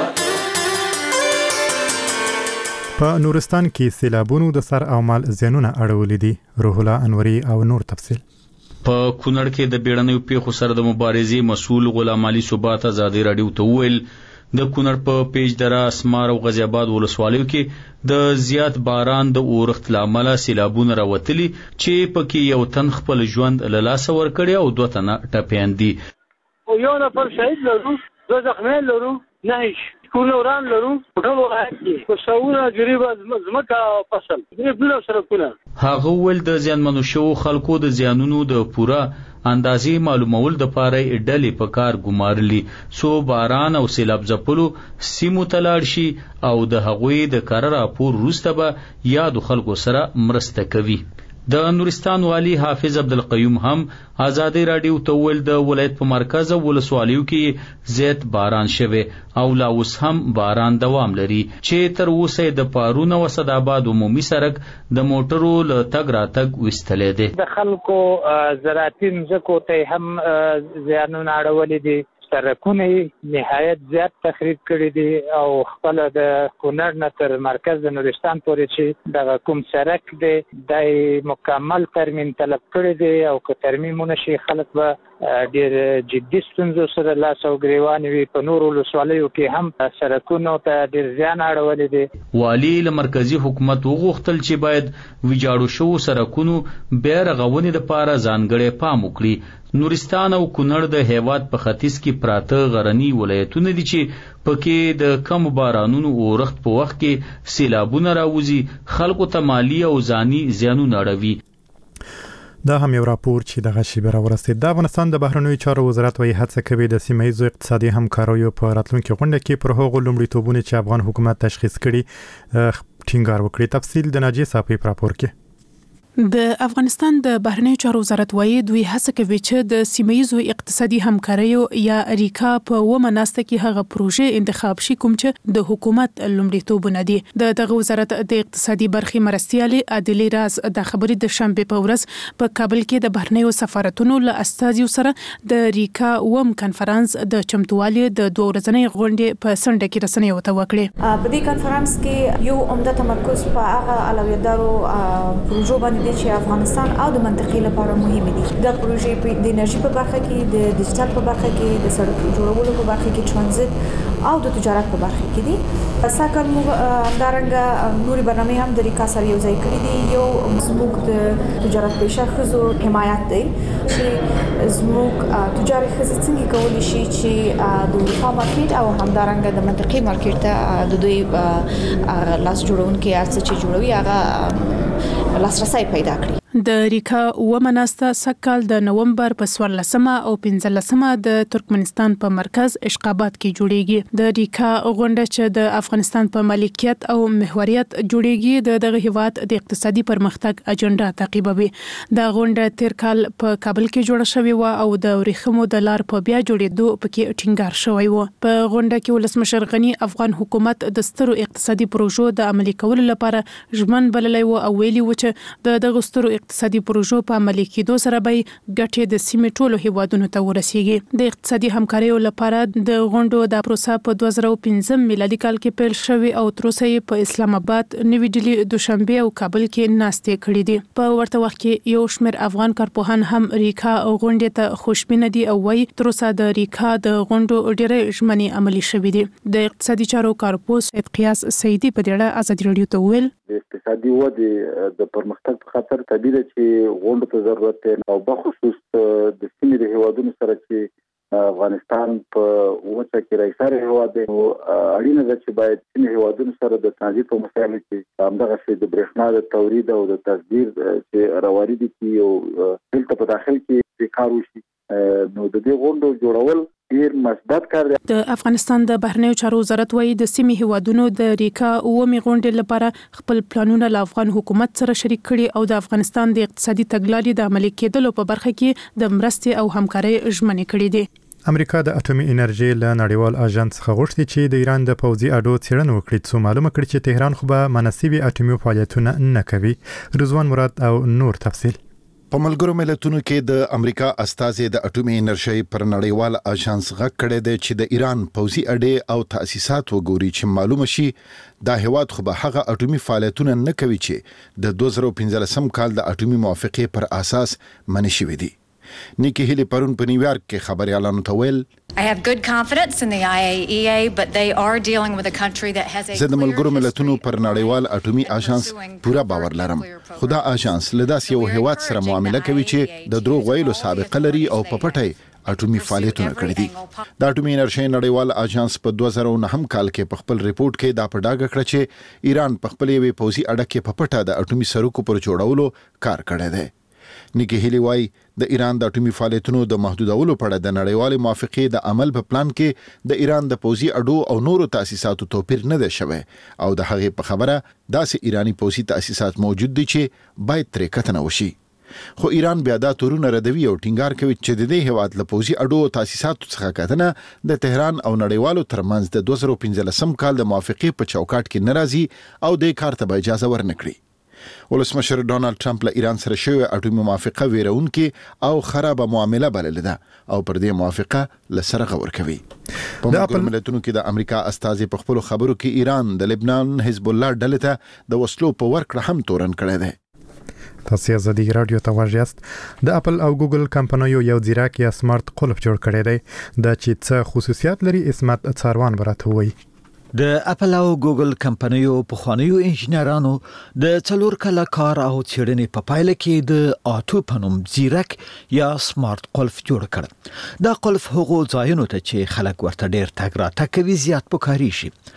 په نورستان کې سیلابونو د سر او مال زیانونه اړولې دي. روح الله انوري او نور تفصیل. په کونړ کې د بیړنیو پیښو سره د مبارزې مسؤل غلام علي ثبات ازادي رادیو ته وویل د کونړ په پیج دره، اسمار او غازی آباد ولسوالیو کې د زیات باران د اورښت لامل سیلابونه راوتلي چې پکې یو تن خپل ژوند له لاسه ورکړي او دوه تنه ټپیان دي. یو نفر شهید لرو، دوه زخمیان لرو، نه کونه وران لرو. ټول ولایت کې په ساونه جریبه زمکه فصل دې بل سره کونه. هغه ول د زیانمنو شو خلکو د زیانونو د پوره اندازې معلومول د پاره ډلې په کار ګمارلي سو باران او سیلاب ځپلو سیمو تلاړ شي او د هغوی د کار راپور وروسته به یاد خلکو سره مرسته کوي. د نورستان والی حافظ عبدالقیوم هم ازادي رادیو ته ویل د ولایت په مرکز ولسوالیو کې زیات باران شوه او لا اوس هم باران دوام لري چې تر اوسه د پارون او صداباد عمومي سړک د موټرو له تګ راتګ وستلې دي. د خلکو زراعتي مځکو ته هم زیانونه اړولې دي. سرکونه نهایت زیات تخریب کړي دي او خپل د کونړ نه تر مرکز د نورستان پورې چې دغه کوم سرک دی د مکمل ترمیم طلب کړي دي او که ترمیم ونشي خلک به ډېر جدي ستونزو سره لاس او ګریوان وي. په نورو ولسوالیو کې هم سرکونو ته ډېر زیان اړولی دی. والي له مرکزي حکومت وغوښتل چې باید ویجاړو شوو سرکونو بیا رغونې دپاره ځانګړی پام وکړي. نورستان او کونړ د هیواد په ختیځ کې پراته غرني ولایتونه دي چې پکې د کم بارانونو اورښت په وخت کې سیلابونه راوځي، خلکو ته مالی او ځاني زیانونه اړوي. دا هم یو راپور چې دغه شیبه راورسېد. د افغانستان د بهرنیو چارو وزارت وايي هڅه کوي د سیمه ییزو اقتصادي همکاریو په راتلونکي غونډه کې پر هغو لومړیتوبونو چې افغان حکومت تشخیص کړي ټینګار وکړي. تفصیل د ناجیه صافی په راپور کې. د افغانستان د بهرنیو چارو وزارت وايي دوی هڅه کوي چې د سیمه‌یزو اقتصادي همکاریو یا ریکا په ومناسته کې هغه پروژې انتخاب شي کوم چې د حکومت لومړیتوبونه دي. د دغه وزارت د اقتصادي برخې مرستیالي عادلي راز د خبرې د شنبه په ورځ په کابل کې د بهرنیو سفارتونو له استازیو سره د ریکا وم کنفرانس د چمتووالي د دوه ورځنۍ غونډې په سنډه کې رسنیو ته وکړه. په دې کنفرانس کې یو عمده تمرکز په هغه اولویتدارو پروژو باندې چې افغانستان او د منطقې لپاره مهمه دي. د پروژې په د انرژي په برخه کې، د ډیجیټل په برخه کې، د سړک جوړولو په برخه کې، ترانزیت او د تجارت په برخه کې دي. ساکل مو همدارنګه نوري برنامه هم د ریکا سره یو ځای کړی دي. یو زموږ د تجارت پیشه خزو حمایت دی چې زموږ تجارت خزو څنګه کولی شي چې د اروپا مارکیټ او همدارنګه د منطقې مارکیټ ته د دوی لاس جوړونکي ارڅ چې جوړوي هغه لاسرسي پیدا کړي. د ریکا ومناسته سکال د نومبر په څوارلسمه او پنځلسمه د ترکمنستان په مرکز اشقاباد کې جوړیږي. د ریکا غونډه چې د افغانستان په مالکیت او محوریت جوړیږي د دغه هیواد د اقتصادي پرمختګ اجنډا تعقیبوي. د غونډه تیر کال په کابل کې جوړه شوې و او د ورېخمو د لار په بیا جوړېدو پکې ټینګار شوی و. په غونډه کې ولسمشر غنی افغان حکومت د سترو اقتصادي پروژو د عملي کولو لپاره ژمن بللی و او ویلي و چې د دغه سترو اقتصادي پروژو په عملي کېدو سره به ګټې د سیمې ټولو هیوادونو ته ورسیږي. د اقتصادي همکاریو لپاره د غونډو د پروسه په دوه زره او پنځم میلادي کال کې پیل شوې او تر اوسه یې په اسلام آباد، نوی ډیلي، دوشنبه او کابل کې ناستې کړې دي. په ورته وخت کې یو شمېر افغان کارپوهان هم ریکا غونډې ته خوشبینه دي او وايي تر اوسه د ریکا د غونډو ډېرې ژمنې عملي شوې دي. د اقتصادي چارو کارپوه سید قیاس سیدی په دې ازادي رادیو ته ویل د اقتصادي ودې د پرمختګ په خاطر طبيعي ده چې غونډو ته ضرورت دی او بخصوص د سیمې د هیوادونو سره چې افغانستان په وچه کې راځي هیواد دی او اړینه ده چې باید سیمې هیوادونو سره د ترانزیت په مسایلو کې همدغه څه د برېښنا د تولید او د تصدیر چې رواري دي او دلته په داخل کې کار وشي. نو د دې غونډو جوړول ډیر مثبت کار دی. د افغانستان د بهرنیو چارو وزارت وايي د سیمې هیوادونو د ریکا اومي غونډې لپاره خپل پلانونه له افغان حکومت سره شریک کړي او د افغانستان د اقتصادي تګلارې د عملي کېدلو په برخه کې د مرستې او همکارۍ ژمنې کړې دي. امریکا د اټومي انرژي له نړیوال اژانس څخه غوښتي چې د ایران د پوځي اډو څېړنه وکړي څو معلومه کړي چې تهران خو به مناسبي اټومي فعالیتونه نه کوي. رضوان مراد او نور تفصیل. په ملګرو ملتونو کې د امریکا استازي د اټومي انرژي پر نړیوال اژانس غږ کړی دی چې د ایران پوځي اډې او تاسیسات وګوري چې معلومه شي دا هیواد خو به هغه اټومي فعالیتونه نه کوي چې د دوه زره پنځلسم کال د اټومي موافقې پر اساس منې شوې دي. نیکی هیلی پرون په نیویارک کې خبريالانو ته ویل I have good confidence in the I A E A but they are dealing with a country that has a زه د ملګرو ملتونو پر نړیوال اټومي اژانس پورا باور لرم. خدا اژانس لداس یو هیواد سره معامله کوي چې د دروغ ویلو سابقه لري او په پټي اټومي فعالیتونه کړی دي. د اټومي انرژي نړیوال اژانس په دوه زره نهم کال کې په خپل ریپورت کې دا په ډاګه کړ چې ایران په خپل یوې پوځي اډه کې په پټه د اټومي سرکو پر جوړولو کار کړی دی. نیکی هیلی وای د ایران د اټومي فعالیتونو د محدودولو په اړه د نړیوال موافقې د عمل په پلان کې د ایران د پوځي اډو او نورو تاسیساتو توپیر نه دی شوی او د هغې په خبره داسې ایرانی پوځي تاسیسات موجود دي چې باید ترې کتنه وشي. خو ایران بیا دا تورونه ردوي او ټینګار کوي چې د دې هیواد له پوځي اډو او تاسیساتو څخه کتنه د تهران او نړیوالو ترمنځ د دوه زره پنځلسم کال د موافقې په چوکاټ کې ناراضي او د کار ته اجازه ورنکړي. ولسمشر ډونالد ټرمپ له ایران سره شوی اټومي موافقه ویرونکي او خرابه معامله بللې ده او پر دې موافقه لسره غور کوي. په ملګرو ملتونو کې د امریکا استازي په خپل خبرو کې ایران د لبنان حزب الله ډلې ته د وسلو په ورکړه هم تورن کړی دی. تاسو ازادي رادیو ته ورجاست. د اپل او ګوګل کمپنیو یو ځیرک یا سمارټ قلف جوړ کړی دی د چې څه خصوصیات لري اسمت څاروان براته وایي. د اپل او ګوګل کمپنیو په خوانیو انجنیرانو د څلور کله کار او څېړنې په پایله کې د آټو پنوم زیرک یا سمارټ قلف جوړ کړ. دا قلف هغو ځایونو ته چې خلک ورته ډېر تګ راتګ کوي زیات پکاري شي.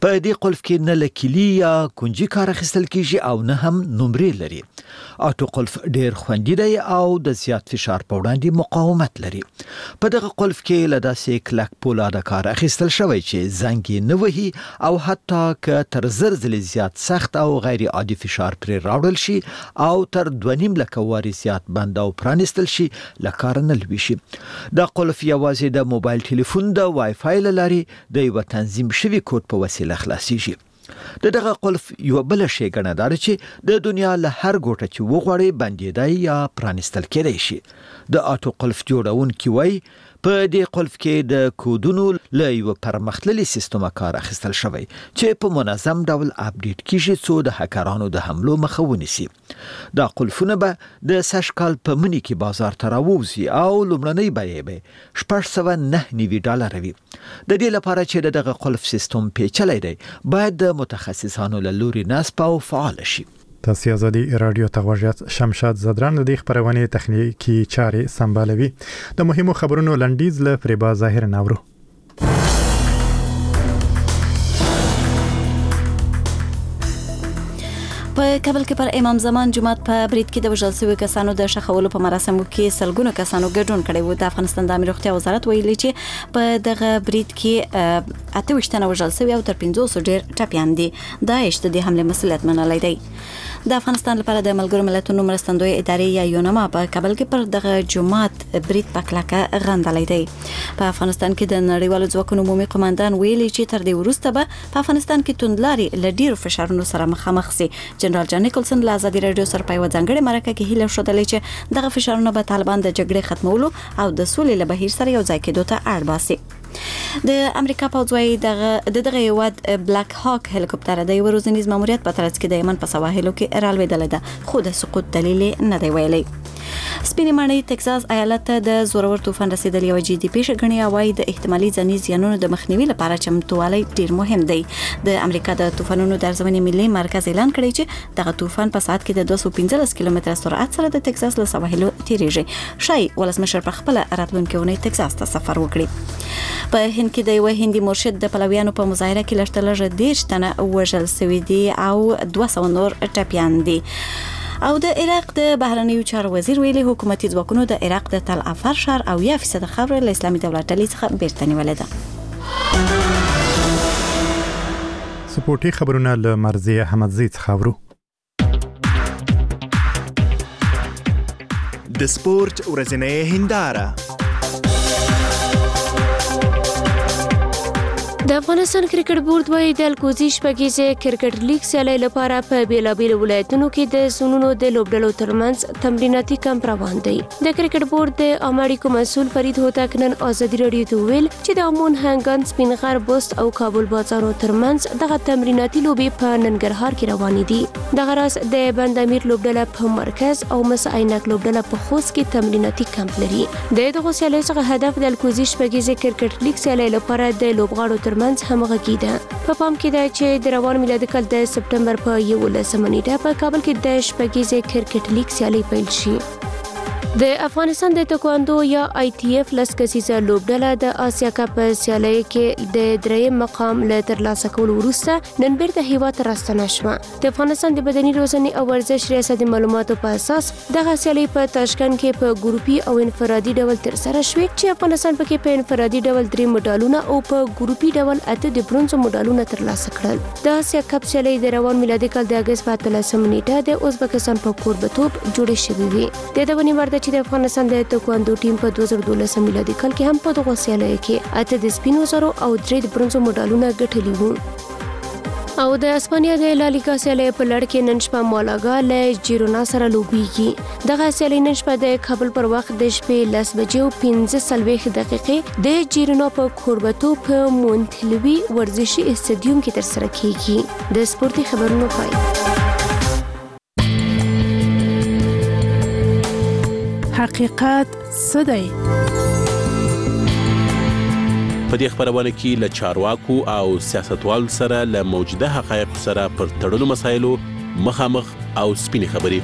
په دې قلف کې نه لکلی یا کنجي کار اخیستل کیږي او نه هم نمرې لري. آټو قلف ډیر خوندي دی او د زیات فشار په وړاندې مقاومت لري. په دغه قلف کې له داسې کلک پولاده کار اخیستل شوی چې زنګ یې نه وهي او حتی که تر زر ځلې زیات سخت او غیر عادي فشار پرې راوړل شي او تر دوه نیم لکه وارې زیات بند او پرانیستل شي له کاره نه لوي شي. دا قلف یوازې د موبایل ټلیفون د وای فای له لارې د یوه تنظیم شوي کوډ په وسیله خلاصیږي. د دغه قلف یو بل شی ګڼه دار چې د دنیا له هر ګوټه چې وغواړي بندیدای یا پرانیستل کېدای شي. د آټو قلف جوړونکي وایي په دې قلف کې د کودونو له یو پرمختللي سیستم کار اخیستل شوی چې په منظم ډول اپډیټ کیږي څو د هکرانو د حملو مخه ونیسي. دا قلفونه به د سږ کال په مني کې بازار ته راووځي او لومړنۍ بیې به شپږ سوه نه نوي ډالره وي. د دې لپاره چې دغه قلف سیستم پیچلی دی باید د متخصصانو له لوري نصب او فعال شي. تاسو ازادي رادیو ته غوږیاست. شمشاد زدران د خبرونې تخنیکی چارې سمبالوي. د مهمو خبرونو لنډیز له فریبا ظاهر ناورو. په کابل کې پر امام زمان جمعات په برید کې د وژل شویو کسانو د ښخولو په مراسمو کې سلګونه کسانو ګډون کړی و. د افغانستان د امنیت روغتیا وزارت ویلي چې په دغه برید کې اته ویشت تنه وژل شوي او تر پنځوس ډېر ټپیان دي. داعش د دې حملې مسؤلیت منلی دی. د افغانستان لپاره د ملګرو ملتونو مرستندوی ادارې یا یونما په کابل کې پر دغه جمعات برید په کلکه غندلی دی. په افغانستان کې د نړیوالو ځواکونو عمومي قوماندان ویلي چې تر دې وروسته به په افغانستان کې توندلارې له ډېرو فشارونو سره مخامخ سي. جنرال جان نیکلسن له ازادي رادیو سره په یوه ځانګړې مرکه کې هیله ښودلې چې دغه فشارونه به طالبان د جګړې ختمولو او د سولې له بهیر سره یو ځای کېدو ته اړ باسي. د امریکا پوځ وايي دغه دغه هیواد بلاک هاک هلیکوپټر د یو ورځنیز ماموریت په ترڅ کې د یمن په سواحلو کې رالوېدل ده خو د سقوط دلیل نه دی ویلي. سپینې ماڼۍ ټکساس ایالت ته د زورور طوفان رسیدل یو جدي پیښه ګڼي او وايي د احتمالي ځاني زیانونو د مخنیوي لپاره چمتووالی ډیر مهم دی. د امریکا د طوفانونو د ارزونې ملي مرکز اعلان کړی چې دغه طوفان په ساعت کې د دوه سوه پنځلس کیلومتره سرعت سره د ټکساس له سواحلو تیریږي. شای ولسمشر په خپل راتلونکي اونۍ ټکساس ته سفر وکړي. په هند کې د یو هندي مرشد د پلویانو په مظاهره کې لږترلږه دېرش تنه وژل شوي دي او دوه سوه نور ټپیان دي. او د عراق د بهرنیو چارو وزیر ویلي حکومتي ځواکونو د عراق د تل افر ښار او یا فیصد خاوره له اسلامي دولت ډلې څخه بیرته نیولې ده. سپورتي خبرونه له مرزي احمدزي څخه اورو. د سپورت ورځنۍ هنداره. د افغانستان کرکټ بورډ وايي د الکوزي شپږیزې کرکټ لیګ سیالۍ لپاره په بیلابیلو ولایتونو کې د زونونو د لوبډلو ترمنځ تمریناتي کمپ روان دی. د کرکټ بورډ د عامه اړیکو مسؤل فرید هوتک نن ازادي رادیو ته ویل چې د امون هنګان سپین غر بوست او کابل بازارو ترمنځ دغه تمریناتي لوبې په ننګرهار کې روانې دي. دغه راز د بند امیر لوبډله په مرکز او مس عینک لوبډله په خوست کې تمریناتي کمپ لري. د دغه سیالۍ څخه هدف د الکوزي شپږیزې کرکټ لیګ سیالۍ لپاره د لوبغاړو ترمنځ همغږي ده. په پام کې ده چې د روان میلادي کال د سپټمبر په یولسمه نیټه په کابل کې د شپږیزې کرکټ لیګ سیالۍ پیل شي. د افغانستان د تکواندو یا آی ټي اف لس کسیزه لوبډله د آسیا کپ سیالۍ کې د دریم مقام له ترلاسه کولو وروسته نن بیرته هیواد ته راستنه شوه. د افغانستان د بدني روزنې او ورزش ریاست د معلوماتو په اساس دغه سیالۍ په تاشکند کې په ګروپي او انفرادي ډول ترسره شوې چې افغانستان پکې په انفرادي ډول درې مډالونه او په ګروپي ډول اته د برونزو مډالونه ترلاسه کړل. د آسیا کپ سیالۍ د روان میلادي کال د اگست په اتلسمه نیټه د ازبکستان په کوربتوب جوړې شوې وې. د دغه نیمه چې د افغانستان د تکواندو ټیم په دوه زره دولسم میلادي کال کې هم په دغه سیالۍ کې اته د سپینو زرو او درې د برونزو مډالونه ګټلي وو. او د اسپانیا د لالیګا سیالۍ په لړ کې نن شپه مالاګا له جیرونا سره لوبېږي. دغه سیالۍ نن شپه د کابل پر وخت د شپې لس بجې او پنځه څلوېښت دقیقې د جیرونا په کوربتوب په مونټلوي ورزشي استادیوم کې ترسره کیږي. د سپورتي خبرونو پای. حقیقت څه دی؟ په دې خبرونه کې له چارواکو او سیاستوالو سره له موجوده حقایق سره پر تړلو مسایلو مخامخ او سپینې خبرې.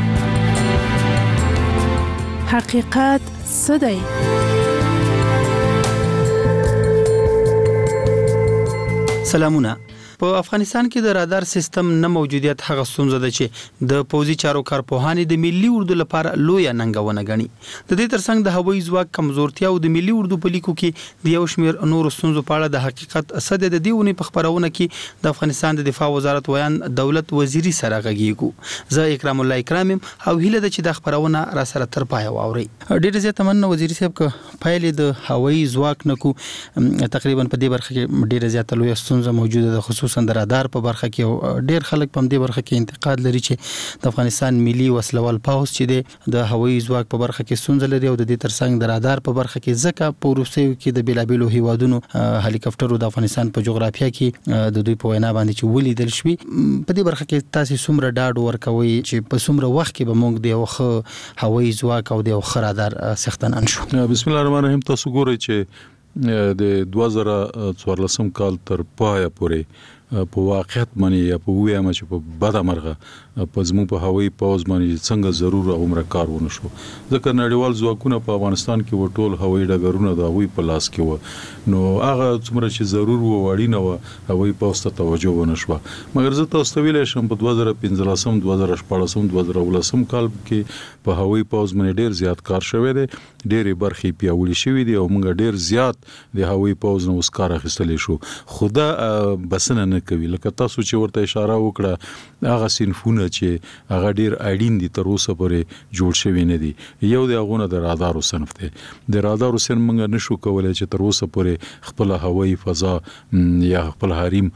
حقیقت څه دی؟ سلامونه. په افغانستان کې د رادار سیستم نه موجودیت هغه ستونزه ده چې د پوځي چارو کارپوهانې د ملي اردو لپاره لوی ننګونه غني. د دې ترڅنګ د هوایي ځواک کمزورتیا او د ملي اردو په لیکو کې د یو شمېر نور ستونزو په اړه د حقیقت اسد د دیونی په خبرونه کې د افغانستان د دفاع وزارت ویان دولت وزیری سره غږیږو. زه اکرام الله اکرام او هیله ده چې د خبرونه را سره تر پای واوري. ډیر زیات مننه وزیری صاحب ک پایلې د هوایي ځواک نکو تقریبا په دې برخه کې ډیر زیات لوی ستونزه موجوده ده، خصوصا د رادار په برخه کې. ډیر خلک په دې برخه کې انتقاد لري چې د افغانستان ملي وسلوال پاوس چې د هوایي ځواک په برخه کې ستونزه لري او د دې ترڅنګ د رادار په برخه کې ځکه په روسیو کې د بیلابیلو هیوادونو هلیکاپټرو د افغانستان په جغرافیه کې د دوی په وینا باندې چې ولیدل شوی. په دې برخه کې تاسو څومره ډاډ ورکوي چې په څومره وخت کې به موږ د یو ښه هوایي ځواک او د یو ښه رادار څښتن انشو؟ بسم الله الرحمن الرحیم. تاسو ګورئ چې د دوه زره څوارلسم کال تر پایه پورې په واقعیت باندې یا په ویمه چې په بده مرغه په زمو په هوایي پوز باندې څنګه ضرور عمر کار ونه شو، ځکه نړیوال ځواکونه په افغانستان کې وټول هوایي ډګرونه د هوایي په لاس کې و، نو هغه څومره چې ضرور و وړینه و هوایي پوز ته توجه ونه شو. مګر زه تاسو ته ویلی شم په دوه زره پنځلسم دوه زره شپاړسم دوه زره ولسم کال کې په هوایي پوز باندې ډیر زیات کار شوی دی، ډېرې برخې پیاوړې شوې دي او موږ ډیر زیات د هوایي پوز نو کار اخیستلی شو. خدا بسنه کوي لکه تاسو چې ورته اشاره وکړه هغه صنفونه چې هغه ډیر اړین دي تر اوسه پورې جوړ شوی نه دي. یو د هغه د رادارو صنف دی. د رادارو صنف موږ نشو کولای چې تر اوسه پورې خپل هوایي فضا یا خپل حریم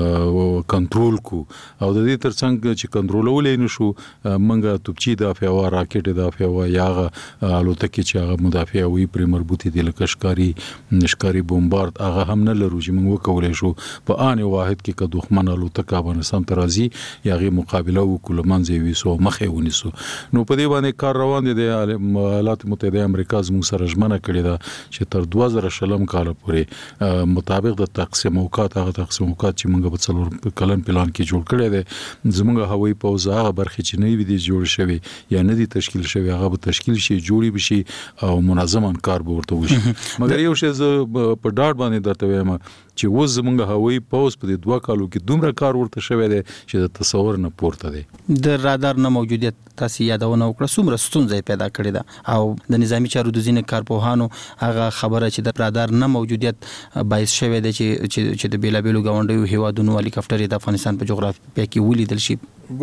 کنټرول کو او د دې ترڅنګ چې کنټرولولې نشو موږ توپچی دافع او راکټ دافع او یا الوتکې چې هغه مدافع وي پر مربوطه دي لکه ښکاری نشکاری بمبارد هغه هم نه لرو چې موږ وکولای شو په ان واحد کې که دښمن الوتکه افغانستان ته راځي یا غي مقابله وکړو منځي وسو مخه ونیسو. نو په دې باندې کار روان دي. د ایالات متحده امریکا زموږ سره ژمنه کړې ده چې تر دوه زره شلم کال پورې مطابق د تقسیم اوقات هغه تقسیم اوقات چې موږ په څلور کلن پلان کې جوړ کړی دی زموږ هوایي پوز هغه برخې چې نه وي دي جوړ شوی یا نه دي تشکیل شوی هغه به تشکیل شي جوړي بشي او منظم کار به ورته وشي. مګر یو شی په ډاډ باندې درته وایم چې و زمونږ هوایي پوز په دوه کالو کې دومره کار ورته شوی دی چې د تصور نه پورته دی. د رادار نه موجودیت تاسو یادونه وکړه څومره ستونزې پیدا کړې ده او د نظامی چارو د ځینې کارپوهانو هغه خبره چې د رادار نه موجودیت باعث شوی دی چې چې د بیلابیلو غونډیو هیوادونو هلیکاپټر د افغانستان په جغرافیه کې ولیدل شي.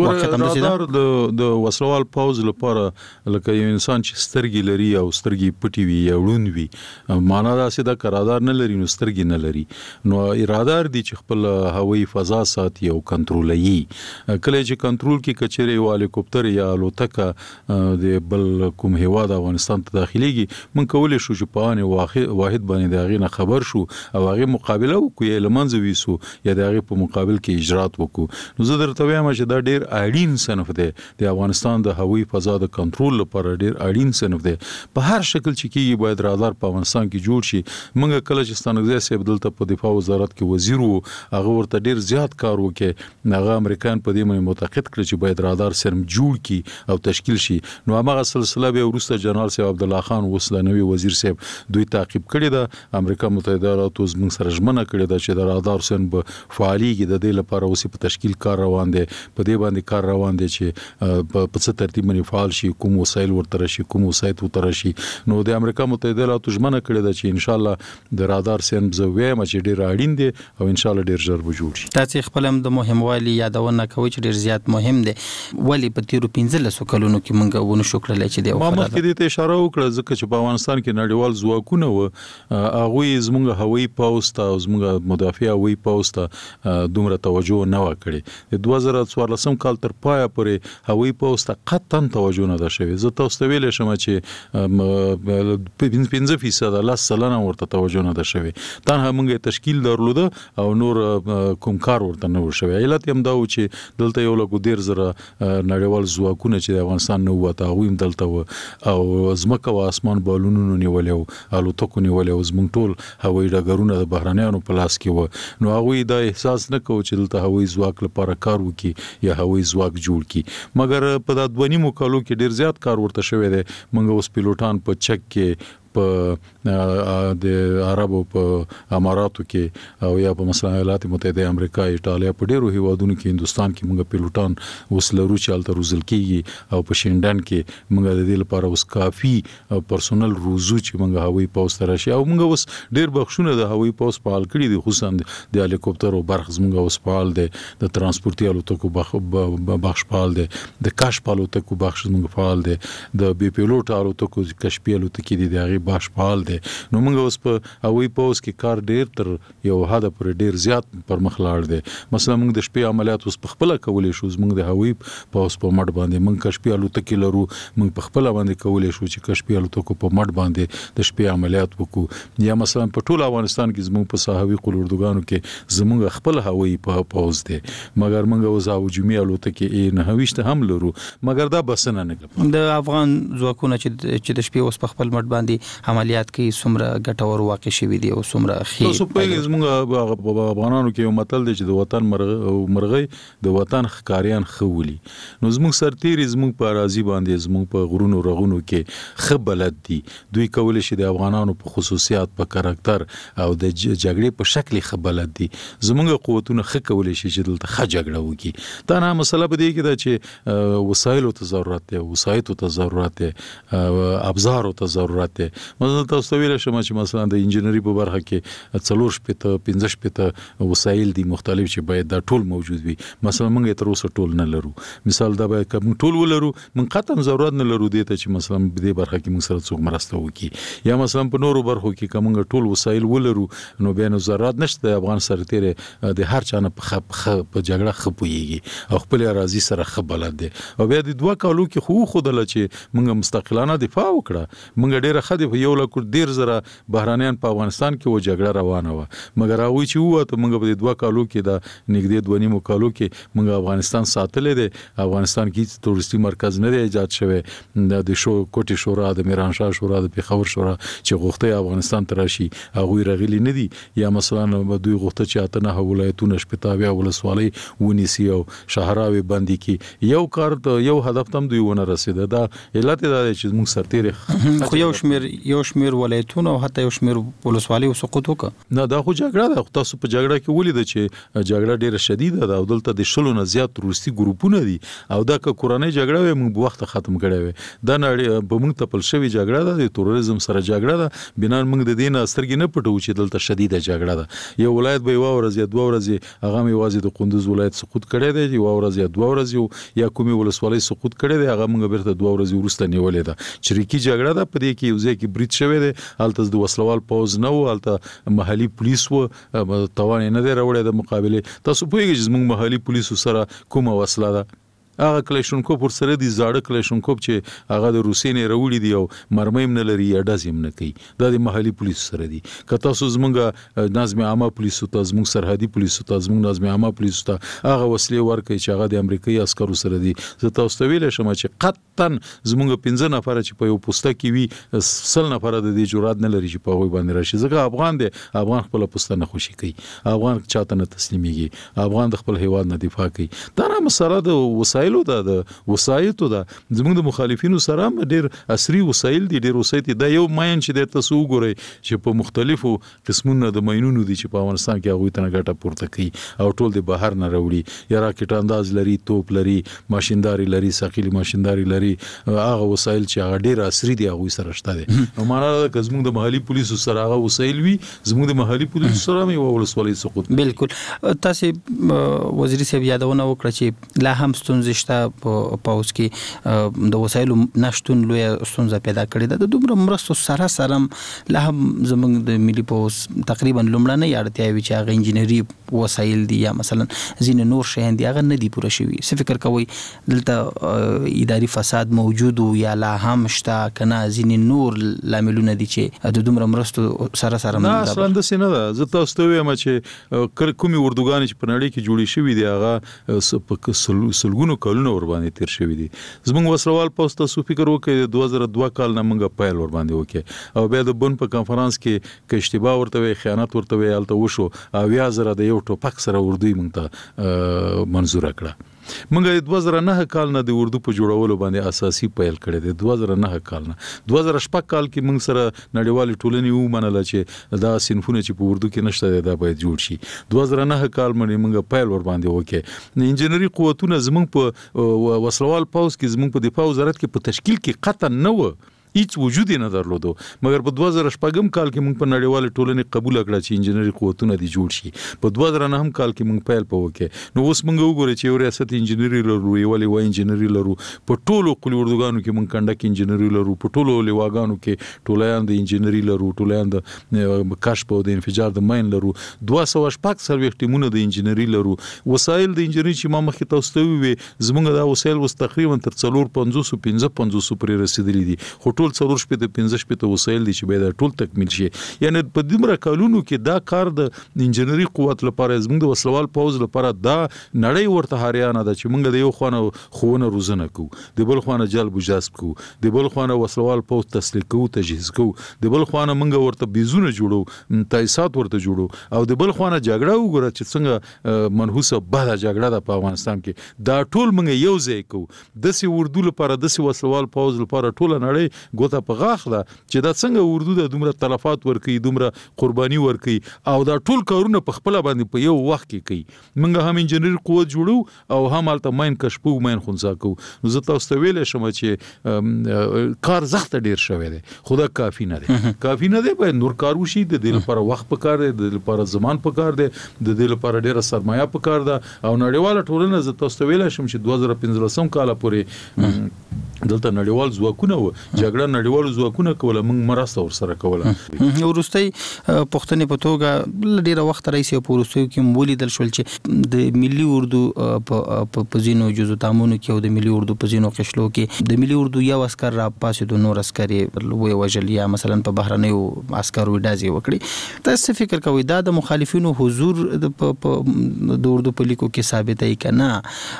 رادار د د وسلوال پوز لپاره لکه یو انسان چې سترګې لري او سترګې پټي وي یا وړوند وي معنا دا چې دا رادار نه لري نو سترګې نه لري. نو رادار دي چې خپل هوایي فضا ساتي او کنټرولوي. کله چې کنټرول کې کچېره یو هلیکاپټر یا الوتکه د بل کوم هیواد افغانستان ته داخليږي مونږ کولای شو چې په ان واحد باندې د هغې نه خبر شو او هغې مقابله وکړو یا لمنځه ویسو یا د هغې په مقابل کې اجرات وکړو. نو زه درته وایم چې دا ډیر اړین صنف دی د افغانستان د هوایي فضا د کنټرول لپاره ډیر اړین صنف دی. په هر شکل چې کیږي باید رادار په افغانستان کې جوړ شي. موږ کله چې ستانګزی صاحب دلته په دفاع وزارت کې وزیر وو هغه ورته ډیر زیات کار وکړي هغه امریکایان په دې باندې معتقد کړ چې باید رادار سرم جوړ کی او تشکیل شي. نو هغه سلسله به ورسته جنرال صاحب عبد الله خان وس د نوی وزیر صاحب دوی تعقیب کړی دا امریکا متحده ایالاتو زموږ سره ژمنه کړې ده چې د رادار سرم به فعالیږي. د دې لپاره اوس په تشکیل کار روان دی په دې باندې کار روان دي چې په څه ترتیب باندې فعال شي کوم وسایل ورته شي کوم وسایت ورته شي. نو د امریکا متحده ایالاتو ژمنه کړې ده چې ان شاء الله د رادار سیم زویم چې ډیر اړین دي او ان شاء الله ډیر ژر به جوړ شي. تاسو خپل هم د مهموالي یادونه کوي چې ډیر زیات مهم دي ولی په تیرو پنځلسو کلونو کې مونږ ونه شو کړل چې دی ما مخکې دې اشاره وکړه ځکه چې په افغانستان کې نړیوال ځواکونه و هغه زموږ هوایي پوز ته زموږ مدافع هوایي پوز ته دومره توجه نه وکړي. د دوه زره څوارلسم کال تر پایه پورې هوایي پوز ته قطعا توجه نه ده شوې. زه تاسو ته ویلی شم چې پنځه فیصد لاس سلنه ورته توجه نه ده شوې. تنها موږ تشکیل درلوده او نور کوم کار ورته نه و شوی. علت هم دا و چې دلته یو لګو ډیر زره نړیوال ځواکونه چې د افغانستان نه وته هغوی هم دلته و او ځمکه او اسمان بالونونو نیولې و الوتکو نیولې و زموږ ټول هوایي ډګرونه د بهرنیانو په لاس کې و. نو هغوی دا احساس نه کوو چې دلته هوایي ځواک لپاره کار وکړي یا هوایي ځواک جوړ کړي. مګر په دا دوه نیمو کالو کې ډیر زیات کار ورته شوی دی. موږ اوس پیلوټان په چک کې په د عربو په اماراتو کې او یا په مثلا ایالات متحده امریکا ایتالیا په ډیرو هیوادونو کې هندستان کې موږ پیلوټان اوس لرو چې الته روزل کیږي او په شینډن کې موږ د دې لپاره اوس کافي پرسونل روزو چې موږ هوایي پوز ته راشي او موږ اوس ډیر بخښونه د هوایي پوز فعال کړي دي خصوصا د هلیکوپټر او برخ موږ اوس فعال دي د ترانسپورتي الوتکو بخش فعال دي د کشف الوتکو بخش موږ فعال دي د بي پیلوټ الوتکو کشفي الوتکې دي د هغه بخش فعال دي نو موږ اوس په هوایي پوز کې کار ډیر تر یو حد پر ډیر زیات پر مخ لاړ دي مثلا موږ د شپې عملیات اوس په خپل کولې شو موږ د هوایي پوز په مټ باندې موږ کشفي الوتکې لرو موږ په خپل باندې کولې شو چې کشفي الوتکو په مټ باندې د شپې عملیات وکړو یا مثلا په ټول افغانستان کې زموږ په ساحوي قلوردوګانو کې زموږ خپل هوایي پوز دي مګر موږ اوس او جمعي الوتکې نه هويشته هم لرو مګر دا بسنه نه کوي د افغان ځواکونه چې د شپې اوس په خپل مټ باندې عملیات کوي څومره ګټور واقع شوي دي او څومره خیر تاسو په زموږ افغانانو کې یو متل دی چې د وطن مرغۍ د وطن ښکاریان خولي نو زموږ سرتیری زموږ په راضي باندې زموږ په غرونو رغونو کې خبلت دي دوی کولای شي د افغانانو په خصوصیات په کاراکتر او د جګړې په شکل خبلت دي زموږ قوتونه خ کولای شي چې دلته خ جګړه وکړي دا نه مسله به دی کې دا چې وسایل ته ضرورت دی وسایل ته ضرورت دی ابزار ته ضرورت دی مثلا تاسو ویل شم چې مثلا د انجینری په برخه کې څلور شپته پنځه شپته وسایل دي مختلف چې باید دا ټول موجود وي مثلا موږ تر اوسه ټول نه لرو مثال دا باید کوم ټول ولرو موږ قطعا ضرورت نه لرو دې ته چې مثلا په دې برخه کې موږ سره څوک مرسته وکړي یا مثلا په نورو برخو کې کوم ټول وسایل ولرو نو بیا نو ضرورت نشته افغان سرتیری د هر چا نه په په جګړه خپويږي او خپل راضي سره خبلت دي او بیا د دوه کالو کې خو خودل چې موږ مستقلانه دفاع وکړه موږ ډیره خدي یو لکه ډیر زره بهرانيان په افغانستان کې و جګړه روانه و مګر هغه چې وو ته موږ په دوه کالو کې دا نږدې دوه نیمو کالو کې موږ افغانستان ساتلې دي افغانستان کې تورستي مرکز نه دی ایجاد شوی د شو کوټي شورا د میرانشاه شورا د پیښور شورا چې غوښته افغانستان تراشي هغه رغلی نه دي یا مثلا دوی غوښته چې اتنه ولایتونه شپتاویا ولسوالۍ ونیسي او شهراوي باندې کې یو کار یو هدف تم دوی ونه رسیده دا علت دا چې موږ سرتیری خو یو شمیر یو شمیر ولایتونه او حتی یو شمیر ولسوالۍ سقوط وکړه نه دا خو جګړه ده تاسو په جګړه کې ولید چې جګړه ډیره شدیده ده او دلته د شلو نه زیات روسي ګروپونه دي او دا که کورنۍ جګړه وي موږ په وخت ختم کړي وي دا نړۍ په موږ ته پل شوی جګړه ده د تروریزم سره جګړه ده بنا موږ د دین سترګې نه پټو چې دلته شدیده جګړه ده یو ولایت به یو ورځ یا دوه ورځې هغه مې واځي د قندوز ولایت سقوط کړي دی یو ورځ یا دوه ورځې یا کومي ولسوالۍ سقوط کړي دی هغه موږ بیرته دوه ورځې وروسته نیولې ده چریکي جګړه ده په دې کې یو ځای کې برید شوی دی هلته د وسلوال پوز نه و هلته محلي پولیس و توان نه دی راوړی د مقابله تاسو پوهیږئ چې موږ محلي پولیسو سره کومه وسله ده هغه کلیشونکوف پر سره دي زاړه کلیشونکوف چې هغه د روسي نه راوړي دي او مرمیم نه لري یا دازم نه کوي دا د محلي پولیسو سره دي که تاسو زمونږ نظم عامه پولیسو ته زمونږ سرحدي پولیسو ته زمونږ نظم عامه پولیسو ته هغه وسلې ورکړي چې هغه د امریکایي عسکرو سره دي زه تاسو ته ویل شم چې قطعا زمونږ پنځه نفر چې په یو پوسټه کې وي سل نفر د دې جرأت نه لري چې په هغه باندې راشي ځکه افغان دی افغان خپل پوسټه نه خوشي کوي افغان چاته نه تسلیميږي افغان د خپل هیواد نه دفاع کوي دا نه مسله د وسایل دا د وسایتو دا زموږ د مخالفینو سره ډېر عصري وسایل دي ډېر وسایت دا یو ماین چې د تاسو وګورئ چې په مختلفو قسمونو د ماینونو دي چې په افغانستان کې هغه ته ګټه پورته کوي او ټول د بهر نه راوړي یا راکټ انداز لري توپ لري ماشینداري لري ثقيلي ماشینداري لري هغه وسایل چې هغه ډېر عصري دي هغه سره شته دي نو معنا دا چې زموږ د محلي پولیسو سره هغه وسایل وي زموږ د محلي پولیسو سره مې ولسوالۍ سقوط بالکل تاسو وزیر صاحب یادونه وکړه چې لا هم ستونزې شته په پاوس کې د وسایلو نشټون لوی ستونزه پیدا کړې ده د دومره مرستو سره سره لا هم زموږ د ملي پاوس تقریبا لومړنۍ اړتیاوې چې هغه انجینری وسایل دي یا مثلا ځینې نور شیان دي هغه نه دي پوره شوي څه فکر کوئ دلته اداري فساد موجود یا لا هم شته کنه ځینې نور لاملونه دي چې د دومره مرستو سره سره نه اصلا د سینه ده زه تاسو ته وایم چې کومي اردوګان چې په نړۍ کې جوړې شوې دي هغه سلګونو کلونو ور باندې تیر شوی دي زموږ وسلوال پوسټ تاسو فکر وکړئ دوه زره دوه کال نه موږ پایل ور باندې وکړي او بیا د بن په کانفرنس کې کې اشتباه ورته وي خیانت ورته وي الته وشو او یا زره د یو ټوپک سره وردوی موږ ته منزور کړه موږ دوه زره نه کال نه د اردو په جوړولو باندې اساسي پیل کړی دی. دوه زره نه کال نه دوه زره شپږ کال کې موږ سره نړیوال ټولنې ومنله چې دا صنفونه چې په اردو کې نشته دا باید جوړ شي. دوه زره نه کال باندې موږ پیل ور باندې وکړ. انجنیری قوتونه زموږ په وسلوال پوز کې زموږ په دفاع وزارت کې په تشکیل کې قطعا نه و، هیڅ وجود نه درلودو، مګر په دوه زره شپږم کال کې موږ په نړیوال ټولنې قبول کړه چې انجنیری قوتونه دي جوړ شي. په دوه زره نهم کال کې موږ پیل په وکړ. نو اوس موږ وګورئ چې یو ریاست انجنیری لرو، یو لوا انجنیری لرو، په ټولو قلی اردوګانو کې موږ کنډک انجنیری لرو، په ټولو لواګانو کې ټولیان د انجنیری لرو، ټولیان د کشف او د انفجار د ماین لرو، دوه سوه شپږ څلوېښت ټیمونه د انجنیری لرو. وسایل د انجنیری چې ما مخکې تاسو ته وویل زموږ دا وسایل اوس تقریبا تر څلور پنځوس پنځه پنځوس پورې رسیدلي دي، خو ټول څلور شپېته پنځه شپېته وسایل دي چې باید ټول تکمیل شي. یعنی په دومره کلونو کې دا کار د انجنیری قوت لپاره زموږ د وسلوال پوز لپاره دا نړۍ ورته هریانه ده چې موږ د یو خوانه خوونه روزنه کوو، د بل خوانه جلب و جذب کوو، د بل خوانه وسلوال پوز تسلیح کوو، تجهیز کوو، د بل خوانه موږ ورته بیزونه جوړو، تاسیسات ورته جوړو، او د بل خوانه جګړه وګوره چې څنګه منحوسه بده جګړه ده په افغانستان کې. دا ټول موږ یو ځای کوو. داسې اردو لپاره داسې وسلوال پوز لپاره ټول نړۍ ګوته په غاښ ده چې دا څنګه اردو د دومره تلفات ورکي، دومره قرباني ورکي، او دا ټول کارونه په خپل باندې په یو وخت کې کوي. موږ هم انجنیری قوت جوړو او هم البته ماین کشفو، ماین خنثی کوو. نو زه تاسو ته ویل شم چې کار زخت ډیر شوی دی، خو دا کافی نه دی. کافی نه دی، باید نور کار وشي. د دې لپاره وخت پکار دی، د دې لپاره زمان پکار دی، د دې لپاره ډیره سرمایه پکار ده. او نړیواله ټولنه زه تاسو ته ویل شم چې دوه زره پنځلسم کال پورې دلته نړیوال ځواکونه و، جګړه نړیوال ځواکونه کوله، موږ مرسته ورسره کوله. وروستي پښتنې په توګه ډیره وخت راځي په وروستیو کې ولیدل شول چې د ملي اردو په ځینو جزو تامونو کې او د ملي اردو په ځینو قشلو کې د ملي اردو یو عسكر را پاسې د نور عسكر وي وجل، یا مثلا په بهرنیو عسكرو ډازې وکړي. تاسو فکر کوئ دا د مخالفینو حضور د اردو په لیکو کې ثابتای کنه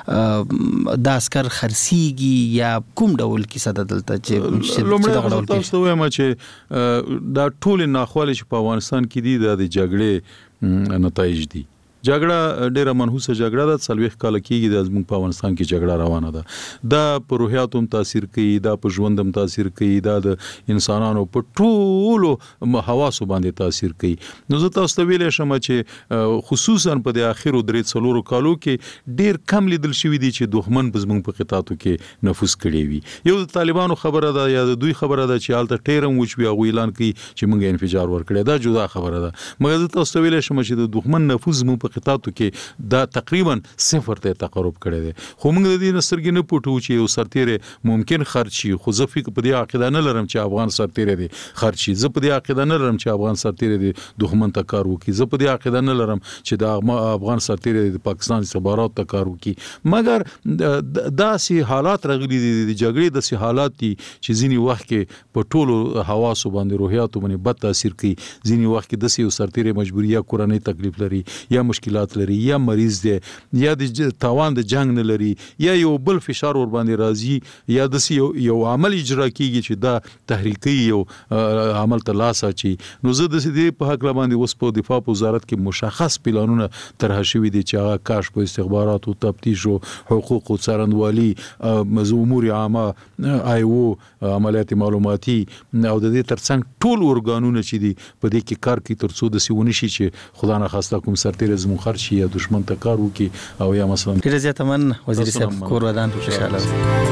دا عسكر خرسيږي یا کوم ډول کیسه ده دلته چې لومړی تاسو ته وایم چې دا ټول ناخوالې چې په افغانستان کې دي د جګړې نتایج دي. جګړه ډیره منحوسه جګړه ده، څلوېښت کاله کېږي د زموږ په افغانستان کې جګړه روانه ده. دا په روحیاتو هم تاثیر کوي، دا په ژوند هم تاثیر کوي، دا د انسانانو په ټولو حواسو باندې تاثیر کوي. نو زه تاسو ته ویلی شم چې خصوصا په د اخرو درې څلورو کالو کې ډیر کم لیدل شوي دي چې دښمن په زموږ په قطعاتو کې نفوذ کړی وي. یو د طالبانو خبره ده یا د دوی خبره ده چې هلته ټیرم وشوي، هغوی اعلان کوي چې موږ انفجار ورکړی، دا جدا خبره ده. مګر زه تاسو ته ویلی شم چې د دښمن نفوذ زموږ قطعاتو کې دا تقریبا صفر ته تقرب کړی دی. خو موږ د دې نسترګې نه پټو چې یو سرتیری ممکن خرج شي، خو زه فکر په دې عقیده نه لرم چې افغان سرتیری دی خرج شي. زه په دې عقیده نه لرم چې افغان سرتیری دی دښمن ته کار وکړي. زه په دې عقیده نه لرم چې د افغان سرتیری د پاکستان استخباراتو ته کار وکړي. مګر داسې حالات راغلي دي، د جګړې داسې حالات دي چې ځینې وخت کې په ټولو حواسو باندې روحیاتو باندې بد تاثیر کوي. ځینې وخت کې داسې یو سرتیری مجبوري یا کورنۍ تکلیف لري، یا مشکلات لري، یا مریض دی، یا د تاوان د جنگ نه لري، یا یو بل فشار ور باندې راځي، یا د یو یو عمل اجرا کیږي چې دا تحریکي یو عمل ته لاس اچي. نو زه د دې په حق باندې اوس په دفاع په وزارت کې مشخص پلانونه طرح شوي دي چې هغه کاش په استخباراتو، تفتیش او حقوق او څارندوالي، امور عامه، آی او عملیات معلوماتي او د دې ترڅنګ ټول ارګانونه چې دي په دې کې کار کوي ترڅو د سیونی شي چې خدا نه خواسته کوم سرتیری زموږ خرج شي یا دشمن ته کار وکړي. او یا مثلا ډیر زیات من وزیر صاحب کور ودان خوشاله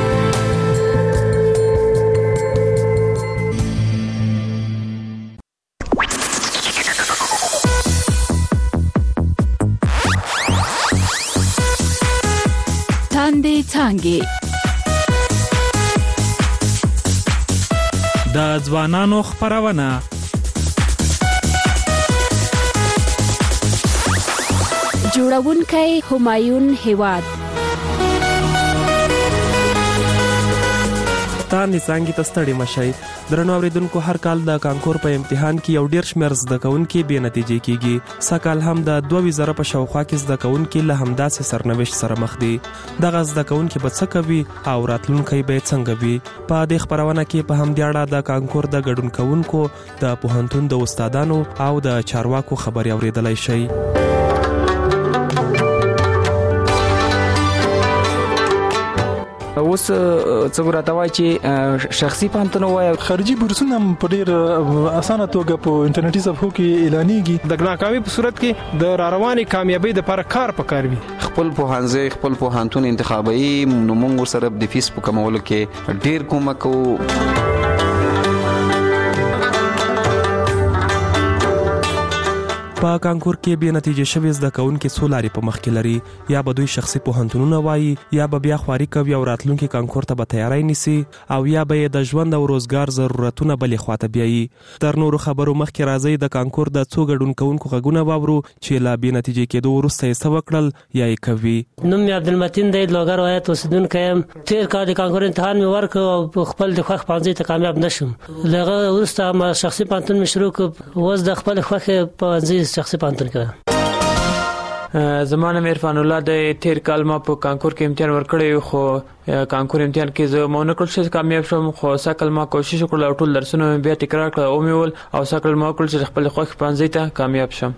تاندې څانګې د ځوانانو خپرونه جوړونکی همایون هیواد تاندې څانګې ته ستړي مشئ. درنو اوریدونکو، هر کال د کانکور په امتحان کې یو ډیر شمېر زده کوونکي بې نتیجې کیږي. سږ هم د دوه زره په شاوخوا کې زده کوونکي له همداسې سرنوشت سره مخ دي. دغه زده کوونکي به څه کوي او راتلونکی به څنګه وي؟ په دې خپرونه کې په همدې اړه د کانکور د ګډون کوونکو، د پوهنتون د استادانو او د چارواکو خبرې اوریدلای شئ. اوس څنګه راځي چې شخصي پانتون وای خارجي بورسونه په ډیر اسانه توګه په انټرنیټي صفحو کې اعلانېږي د ناکامۍ په صورت کې د رواني کامیابی د لپاره کار پکاروي خپل په هانځي خپل په هانتون انتخابي نو موږ سره د فیس په کمولو کې ډیر کومک کوو په کانکور کې به نتیجه شوي زده کوونکي څو لارې په مخ کې لري یا به دوی شخصي پوهنتونونه وایي یا به بیا خواري کوي او راتلونکي کانکور ته به تیاری نیسي او یا به د ژوند او روزګار ضرورتونه بلې خواته بیایي. تر نورو خبرو مخکې راځي د کانکور د څو ګډون کوونکو غږونه واورو چې لا به نتیجې کېدو وروسته یې څه وکړل یا یې کوي. نوم مې عبدالمتین دی، لوګر ولایت اوسیدونکی یم. تېر کال د کانکور امتحان مې ورکړ او خپل د خوښ پوهنځي ته کامیاب نشم. له هغه وروسته ما شخصي پوهنتون مې شروع کړ، اوس د خپل خوښې پوهنځي شخصي پوهنتون کې زمانه عرفان الله د تیر کال ما په کانکور کې امتحان ورکړی، خو کانکور امتحان کې زه مونږ نکړل چې کامیاب شوم، خو سکل ما کوشش وکړ او ټول درسونه بیا تکرار کړ او مې ول او سکل ما وکړ چې خپل خوښ پنځه ته کامیاب شم.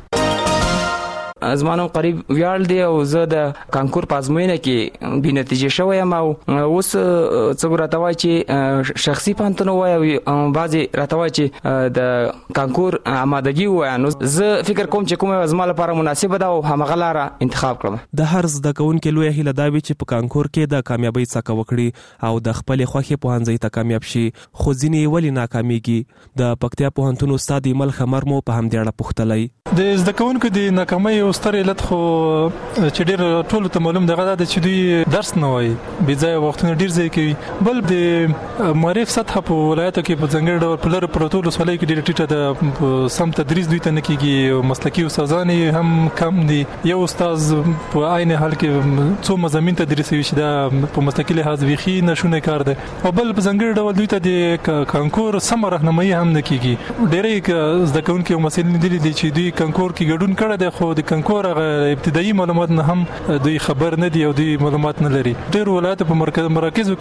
زمانو قریب ویاړ دی او زه د کانکور په ازموینه کې بې نتیجې شوی یم او اوس څنګه راته وایي چې شخصي پوهنتون وایي او بعضې راته وایي چې د کانکور آمادګي ووایه. نو زه فکر کوم چې کومه زما لپاره مناسبه ده او همغه لاره انتخاب کړم. د هر زده کوونکي لویه هیله دا وي چې په کانکور کې د کامیابۍ څکه وکړي او د خپلې خوښې پوهنځي ته کامیاب شي، خو ځینې ولې ناکامیږي. د پکتیا پوهنتون استاد ایمل خمر مو په همدې اړه پوښتلی. د زده کوونکو د ناکامۍ او ستر علت خو چې ډېر ټولو ته معلوم دغه ده چې دوی درس نه وایي، بې ځایه وختونه ډېر ضایع کوي. بل د معرف سطحه په ولایتو کې په ځانګړي ډول په لرو پرتو ولسوالیو کې ډېره ټیټه ده، سم تدریس دوی ته نه کېږي او مسلکي استادان هم کم دي. یو استاد په عین حال کې څو مضامین تدریسوي چې دا په مسلکي لحاظ بیخي ناشونی کار دی. او بل په ځانګړي ډول دوی ته د کانکور سمه راهنمایي هم نه کېږي. ډېری زده کوونکي او مسؤلین دي چې دوی کانکور کې ګډون کړی دی، خو د کانکور ابتدایي معلومات نه هم دوی خبر نه دي او دوی معلومات نه لري. ډېر ولایت په مرکز مراکزو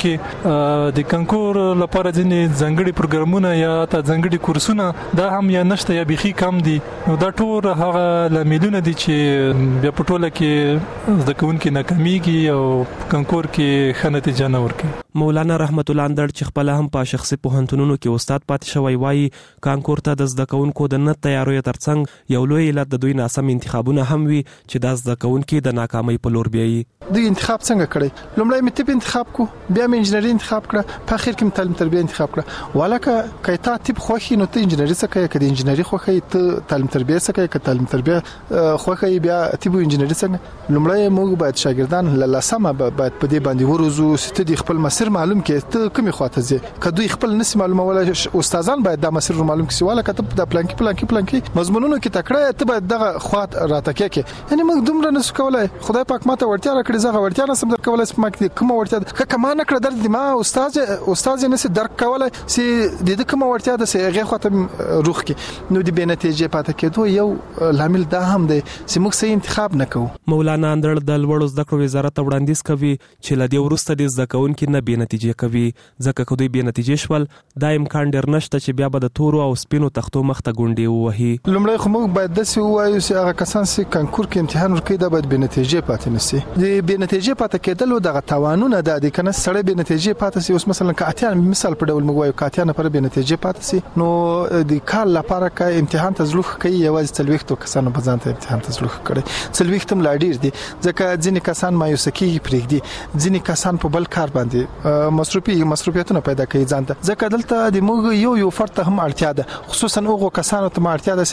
کې د کانکور لپاره ځینې ځانګړي پروګرامونه یا تا ځانګړي کورسونه دا هم یا نشته یا بیخي کم دي. نو دا ټول هغه لاملونه دي چې بیا په ټوله کې زده کوونکي ناکامیږي او کانکور کې ښه نتیجه نه ورکوي. مولانا رحمت الله اندړ چې خپل هم په شخصي پوهنتونونو کې استاد پاتې شوی وایي کانکور ته د زده کوونکو د نه تیاریو ترڅنګ یو لوی علت د دوی ناسم انتخابونه هم وي چې د زده کوونکو د ناکامۍ په لور بیایي. دوی انتخاب څنګه کړی؟ لومړی مې طب انتخاب کو، بیا مې انجنیری انتخاب کړه، په اخر کې مې تعلیم تربیه انتخاب کړه. ولکه کایتا طب خوښي نو ته انجنیری څه کوي، کله انجنیری خوښي ته تعلیم تربیه څه کوي، کله تعلیم تربیه خوښي بیا طب او انجنیری څنګه. لومړی موږ باید شاګردان له لاسمه باید په دې باندې ورزو چې د خپل مسیر معلوم کې ته کومه خواته ځي. کله دوی خپل نس معلومه ولا استادان باید دا مسیر معلوم کړي، ولا کته د پلان کې پلان کې پلان کې مضمونونو کې تکړه ته باید دغه خواط راته کې. یعنی موږ دومره نس کولای، خدای پاک ماته ورتیا راکړي، زغه ورتیا نه سم در کولای سم کې کومه ورتیا که کما نه کړ درد ما استاد استاد نه سي درک کولای سي د دې کومه ورتیا د سي هغه خواته روخ کې. نو د بې نتیجې پاتې کېدو یو لامل دا هم دی چې موږ صحیح انتخاب نه کوو. مولانا اندړ د لوړو زده کړو وزارت وړاندیز کوي چې لدی ورسته د زده کوونکو نه بې نتیجې کوي، ځکه که دوی بې نتیجې شول دا امکان ډیر نشته چې بیا به د تورو او سپینو تختو مخ ته ګونډې ووهي. لومړی خو موږ باید داسې ووایو چې هغه کسان چې کانکور کې امتحان ورکوي دا باید بې نتیجې پاتې نه سي. د بې نتیجې پاتې کېدلو دغه تاوانونه دا دي، کنه سړی بې نتیجې پاتې سي. اوس مثلا که اتیا مثال په ډول موږ وایو که اتیا نفر بې نتیجې پاتې سي، نو د کال لپاره که امتحان ته زلوخ کوي یوازې څلوېښتو کسانو په ځان ته امتحان ته زلوخ کړي. څلوېښت هم لا ډېر دي، ځکه ځینې کسان مایوس کېږي پرېږدي، ځینې کسان په بل کار باندې مصروفي مصروفیتونه پیدا کوي ځان ته. ځکه دلته د موږ یو یو فرد ته هم اړتیا ده، خصوصا هغو کسانو ته اړتیا ده چې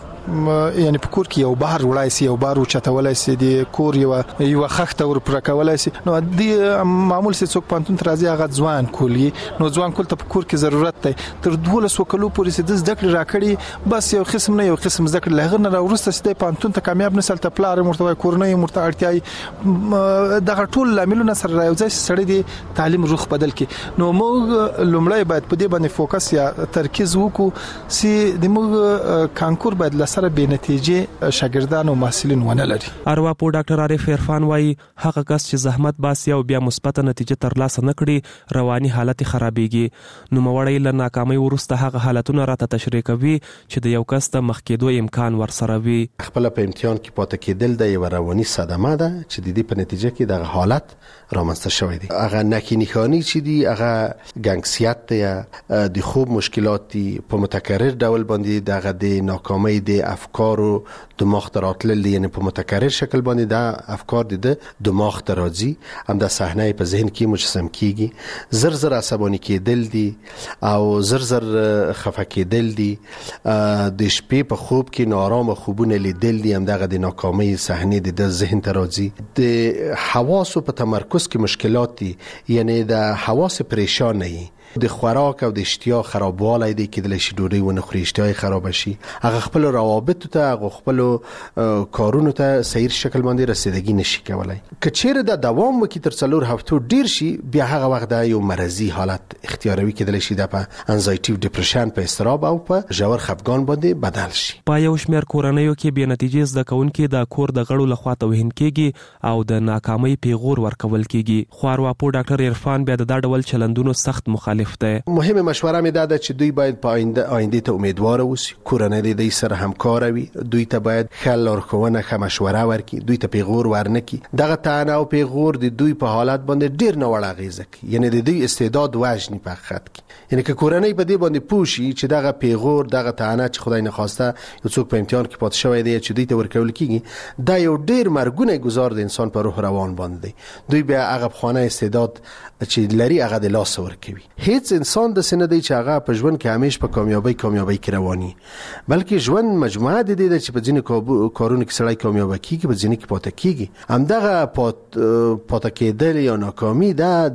هغه یعنی په کور کې یو بهر وړای سي، یو بهر چتولای سي، د کور یو یو خخته ور پر کولای سي. نو د معمول سي څوک پانتون ترازی هغه ځوان کولی، نو ځوان کول ته په کور کې ضرورت دی. تر دولس وکلو پورې سي د زده کړې راکړي، بس یو قسم نه یو قسم زده کړې لغه نه ورسته سي پانتون ته کامیاب نسل ته پلار مرتبه کورنۍ مرتبه اړتیاي دغه ټول لاملونه سره راوځي چې سړی د تعلیم روخ بدل کړي. نو موږ لومړی باید په دې باندې فوکس یا ترکیز وکړو چې د موږ کانکور باید لسره به نتیجې شاګردان شاګردان او محصلین ونه لري. ارواپو ډاکټر عارف عرفان وايي هغه کس چې زحمت باسي او بیا مثبت نتیجه ترلاسه نکړي رواني حالت خرابېږي. نو موړی له ناکامۍ وروسته هغه حالتونه راته تشریح کوي چې د یو کس د مخکېدو امکان ورسره وي. خپل په امتحان کې پاتې کېدل د یو رواني صدمه ده چې د دې په نتیجه کې د حالت رامنځته شوی دی. هغه نکینیخانی چې دی هغه ګنګسیت دی، د خوب مشکلات دي، په متکرر ډول باندې دغه د ناکامۍ د افکارو دماغ ته راتلل، یعنی په متکرر شکل باندې د افکار د دماغ ته راځي، هم د صحنه په ذهن کې مجسم کیږي، زر زر عصبانی کېدل دي او زر زر خفه کېدل دي، د شپې په خوب کې نارامه خوبونه لیدل دي، هم دغه د ناکامۍ صحنې د ذهن ته راځي. د حواسو په تمرکز کې مشکلات دي، یعنی د حواس پریشان نه وي، د خوراک او د اشتها خرابوالی دی، کېدلی شي ډوډۍ ونه خوري، اشتها یې خرابه شي، هغه خپل روابطو ته، هغه خپل کارونو ته صحیح شکل باندې رسیدګي نشي کولای. که چیرې د دوام وکړي تر څلور هفتو ډیر شي، بیا هغه وخت د یو مرضي حالت اختیاروي، کېدلی شي د په انزایټي او ډیپریشن، په اضطراب او په ژور خفګان باندې بدل شي. په یو شمېر کورنیو کې بې نتیجې زده کوونکي د کور د غړو لخوا توهین کېږي او د ناکامۍ پیغور ورکول کېږي. خو ارواپو ډاکټر عرفان بیا د دا ډول چلندونو سخت مخالف دی. مهمه مشوره می ده چې دوی باید په آینده آینده ته امیدوار اوسي، کورنۍ د دې سره همکار وي، دوی ته باید ښه لارښوونه، ښه مشوره ورکړي، دوی ته پیغور ورنکړي. دغه طعنه او پیغور د دوی په حالت باندې ډیر ناوړه اغیزه کوي، یعنی د دوی استعداد وژني په حقیقت کې. یعنی که کورنۍ په دې باندې پوه شي چې دغه پیغور، دغه طعنه چې خدای نخواسته یو څوک په امتحان کې پاتې شوی دی چې دوی ته ورکول کیږي، دا یو ډیر مرګونه گزار د انسان په روح روان باندې. دوی بیا هغه خانه استعداد چې لري هغه د لاس ورکوي. هیڅ انسان د سینه دی چې هغه په ژوند کې همیش په کامیابی کامیابی کې رواني، بلکې ژوند مجموعه د دې چې په ځینې کارونو کې سړی کامیاب کیږي، په ځینې کې پاتې کیږي. همدغه پاتې کېدل یا ناکامي دا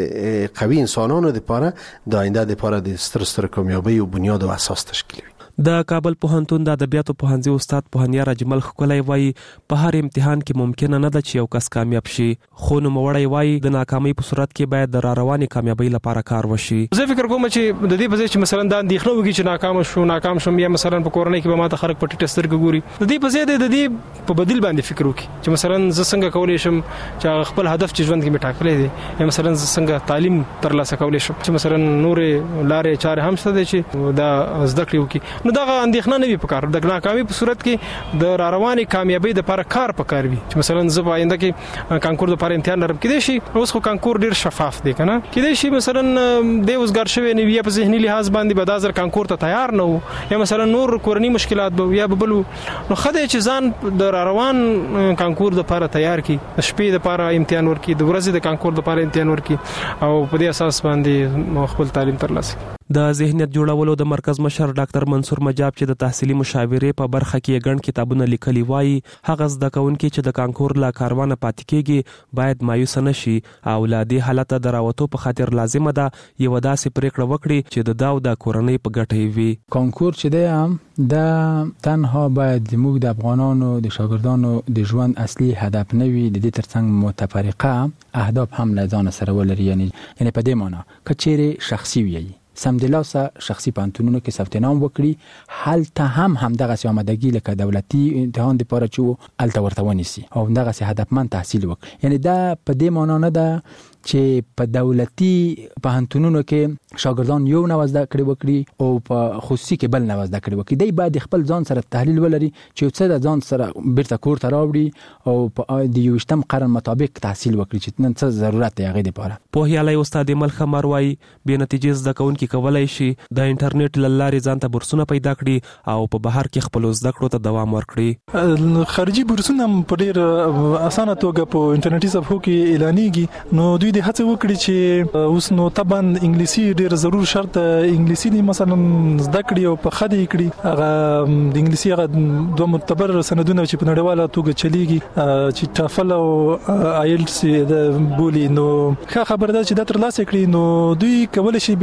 د قوي انسانانو لپاره د آینده لپاره د ستر ستر کامیابی او بنیاد او اساس تشکیل وي. د کابل پوهنتون د ادبیاتو پوهنځي استاد پوهنیار اجمل خولای وایي په هر امتحان کې ممکن نه ده چې یو کس کامیاب شي، خو نو موړی وایي د ناکامۍ په صورت کې باید د را روانې کامیابی لپاره کار وشي. زه فکر کوم چې د دې په ځای چې مثلا دا اندېښنه وکړي چې ناکام شو ناکام شم، یا مثلا په کورنۍ کې به ماته خلک په ټیټه سترګه ګوري، د دې په ځای د دې په بدیل باندې فکر وکړي چې مثلا زه څنګه کولی شم چې خپل هدف چې ژوند کې مې ټاکلی دی، یا مثلا زه څنګه تعلیم ترلاسه کولی شم، چې مثلا نورې لارې چارې هم شته چې دا زده کړې وکړي. نو دغه اندېښنه نه وي پکار. د ناکامۍ په صورت کې د را روانې کامیابی د لپاره کار پکار وي، چې مثلا زه په آینده کې کانکور د لپاره امتحان لرم، کېدای شي اوس خو کانکور ډیر شفاف دی کنه، کېدای شي مثلا د وزګار شوی نه وي، په ذهني لحاظ باندې به دازر کانکور ته تیار نه وو، یا مثلا نور کورنی مشکلات به یا ببلو. نو خدای چې ځان د را روان کانکور د لپاره تیار کی، د شپې د لپاره امتحان ورکړي، د ورځې د کانکور د لپاره امتحان ورکړي، او په دې اساس باندې خپل تعلیم ترلاسه کړي. د ذهنیت جوړولو د مرکز مشر ډاکټر منصور مجاب چې د تحصیلي مشاورې په برخه کې ګڼ کتابونه لیکلي وایي هغه زده کوونکي چې د کانکور لا کاروانه پاتې کېږي باید مایوس نه شي او له دې حالت د راوتو په خاطر لازمه ده یو داسې پریکړه وکړي چې د داو د کورنۍ په ګټه وي. کانکور چې دی هم دا تنها باید موږ د افغانانو د شاګردانو د ژوند اصلي هدف نه وي، د دې ترڅنګ متفرقه اهداف هم له ځان سره ولري. یعنی یعنی په دې معنی کچېره شخصي وي سمدلاسه شخصي پانتونونو کې ثبت نام وکړي، هلته هم همدغه سي آمادګي لکه دولتي امتحان د پاره چې الته ورته ونیسي او همدغه سي هدفمند تحصیل وکړي. یعنی دا په دې معنی نه ده چې په دولتي پوهنتونونو کې شاګردان یو نو زده کړي وکړي او په خصوصي کې بل نو زده کړي وکړي. دی باید خپل ځان سره تحلیل ولري چې څه د ځان سره بیرته کور ته راوړي او په د یوشتم قرن مطابق تحصیل وکړي چې نن څه ضرورت دی هغه لپاره. په هیالای استاد مل خمر وای به نتیجې زده کوونکي کولای شي د انټرنیټ لارې ځان ته بورسونه پیدا کړي او په بهر کې خپل زده کړو ته دوام ورکړي. خارجي بورسونه په ډیر اسانه توګه په انټرنیټي صفحو کې اعلانېږي، نو دوی د هڅه وکړي چې اوس نو طبعا انګلیسي ډیر ضرور شرط انګلیسي دی مثلا زده کړي او په خدي کړي. هغه د انګلیسي هغه دوه معتبر سندونه چې په نړیواله توګه چلیږي چې ټافل او آیلټس د بولی، نو ښه خبره ده چې دا تر لاسه کړي. نو دوی کولای شي بیا له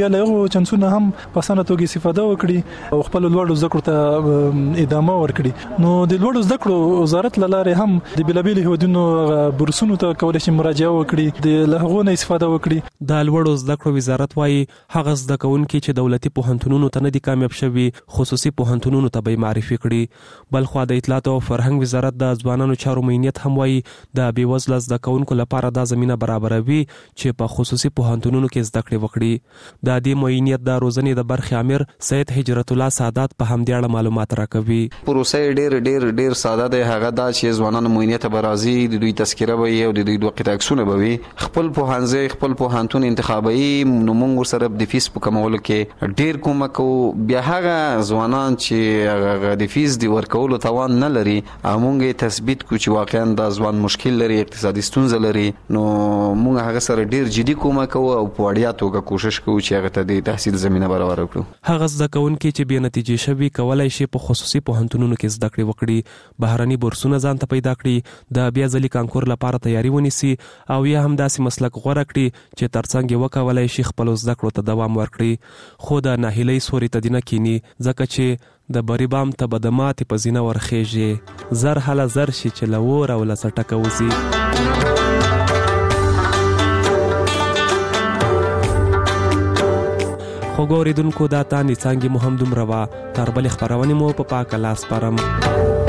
چانسونه هم په اسانه توګه استفاده وکړي او خپل لوړو زده کړو ته ادامه ورکړي. نو د لوړو زده کړو وزارت لاره هم د بلابل هیوادونو برسونو ته کولای شي مراجعه وکړي، د لهغونه استفاده وکړي. د لوړو زده کړو وزارت وايي هغه زده کوونکي چې دولتي پوهنتونونو ته نه دي کامیاب شوي خصوصي پوهنتونونو ته به معرفي کړي. بل خو د اطلاعات او فرهنګ وزارت د ځوانانو چارو مینیت هم وايي د بې وزله زده کوونکو لپاره دا زمينه برابروي چې په خصوصي پوهنتونونو کې زده کړې وکړي. د دې مینیت د روزنې د برخې امیر سید هجرت الله سادات په همدې اړه معلومات راکوي. پروسه ډېر ډېر ډېر ساده ده، هغه دا چې ځوانانو مینیت برازي د دوی تذکره وي او د دوی دوه قطعکسونه به وي، خپل پوهنځي خپل پوهنتون انتخابي نو موږ سره د فیس په کمولو کې ډېر کومک او بیا هغه ځوانان چې هغه د فیس دی ورکولو توان نه لري موږ تثبیت کو چې واقعا دا ځوان مشکل لري، اقتصادي ستونزه لري، نو موږ هغه سره ډیر جدي کومک او په وړیا توګه کوشش کوو چې هغه ته د تحصیل زمينه برابر کړو. هغه زده کوونکي چې بې نتیجې شوي کولای شي په خصوصي پوهنتونونو کې زده کړې وکړي، بهرني بورسونه ځان ته پیدا کړي، د بیا ځلي کانکور لپاره تیاری ونیسي او یا هم داسې مسلک غوره کړي چې ترڅنګ یې وکولای شي خپل زده کړو ته دوام ورکړي. خو د ناهیلۍ سوري ته دینه کینی ځکه چې د بری بام ته بدمات په زینه ورخېږي، زر حاله زر شي چې لور او لسټکه وزي. خو ګوریدونکو دا تانی څنګه مهم دومره وا تر بل خبرونه مو په پاک لاس پرم.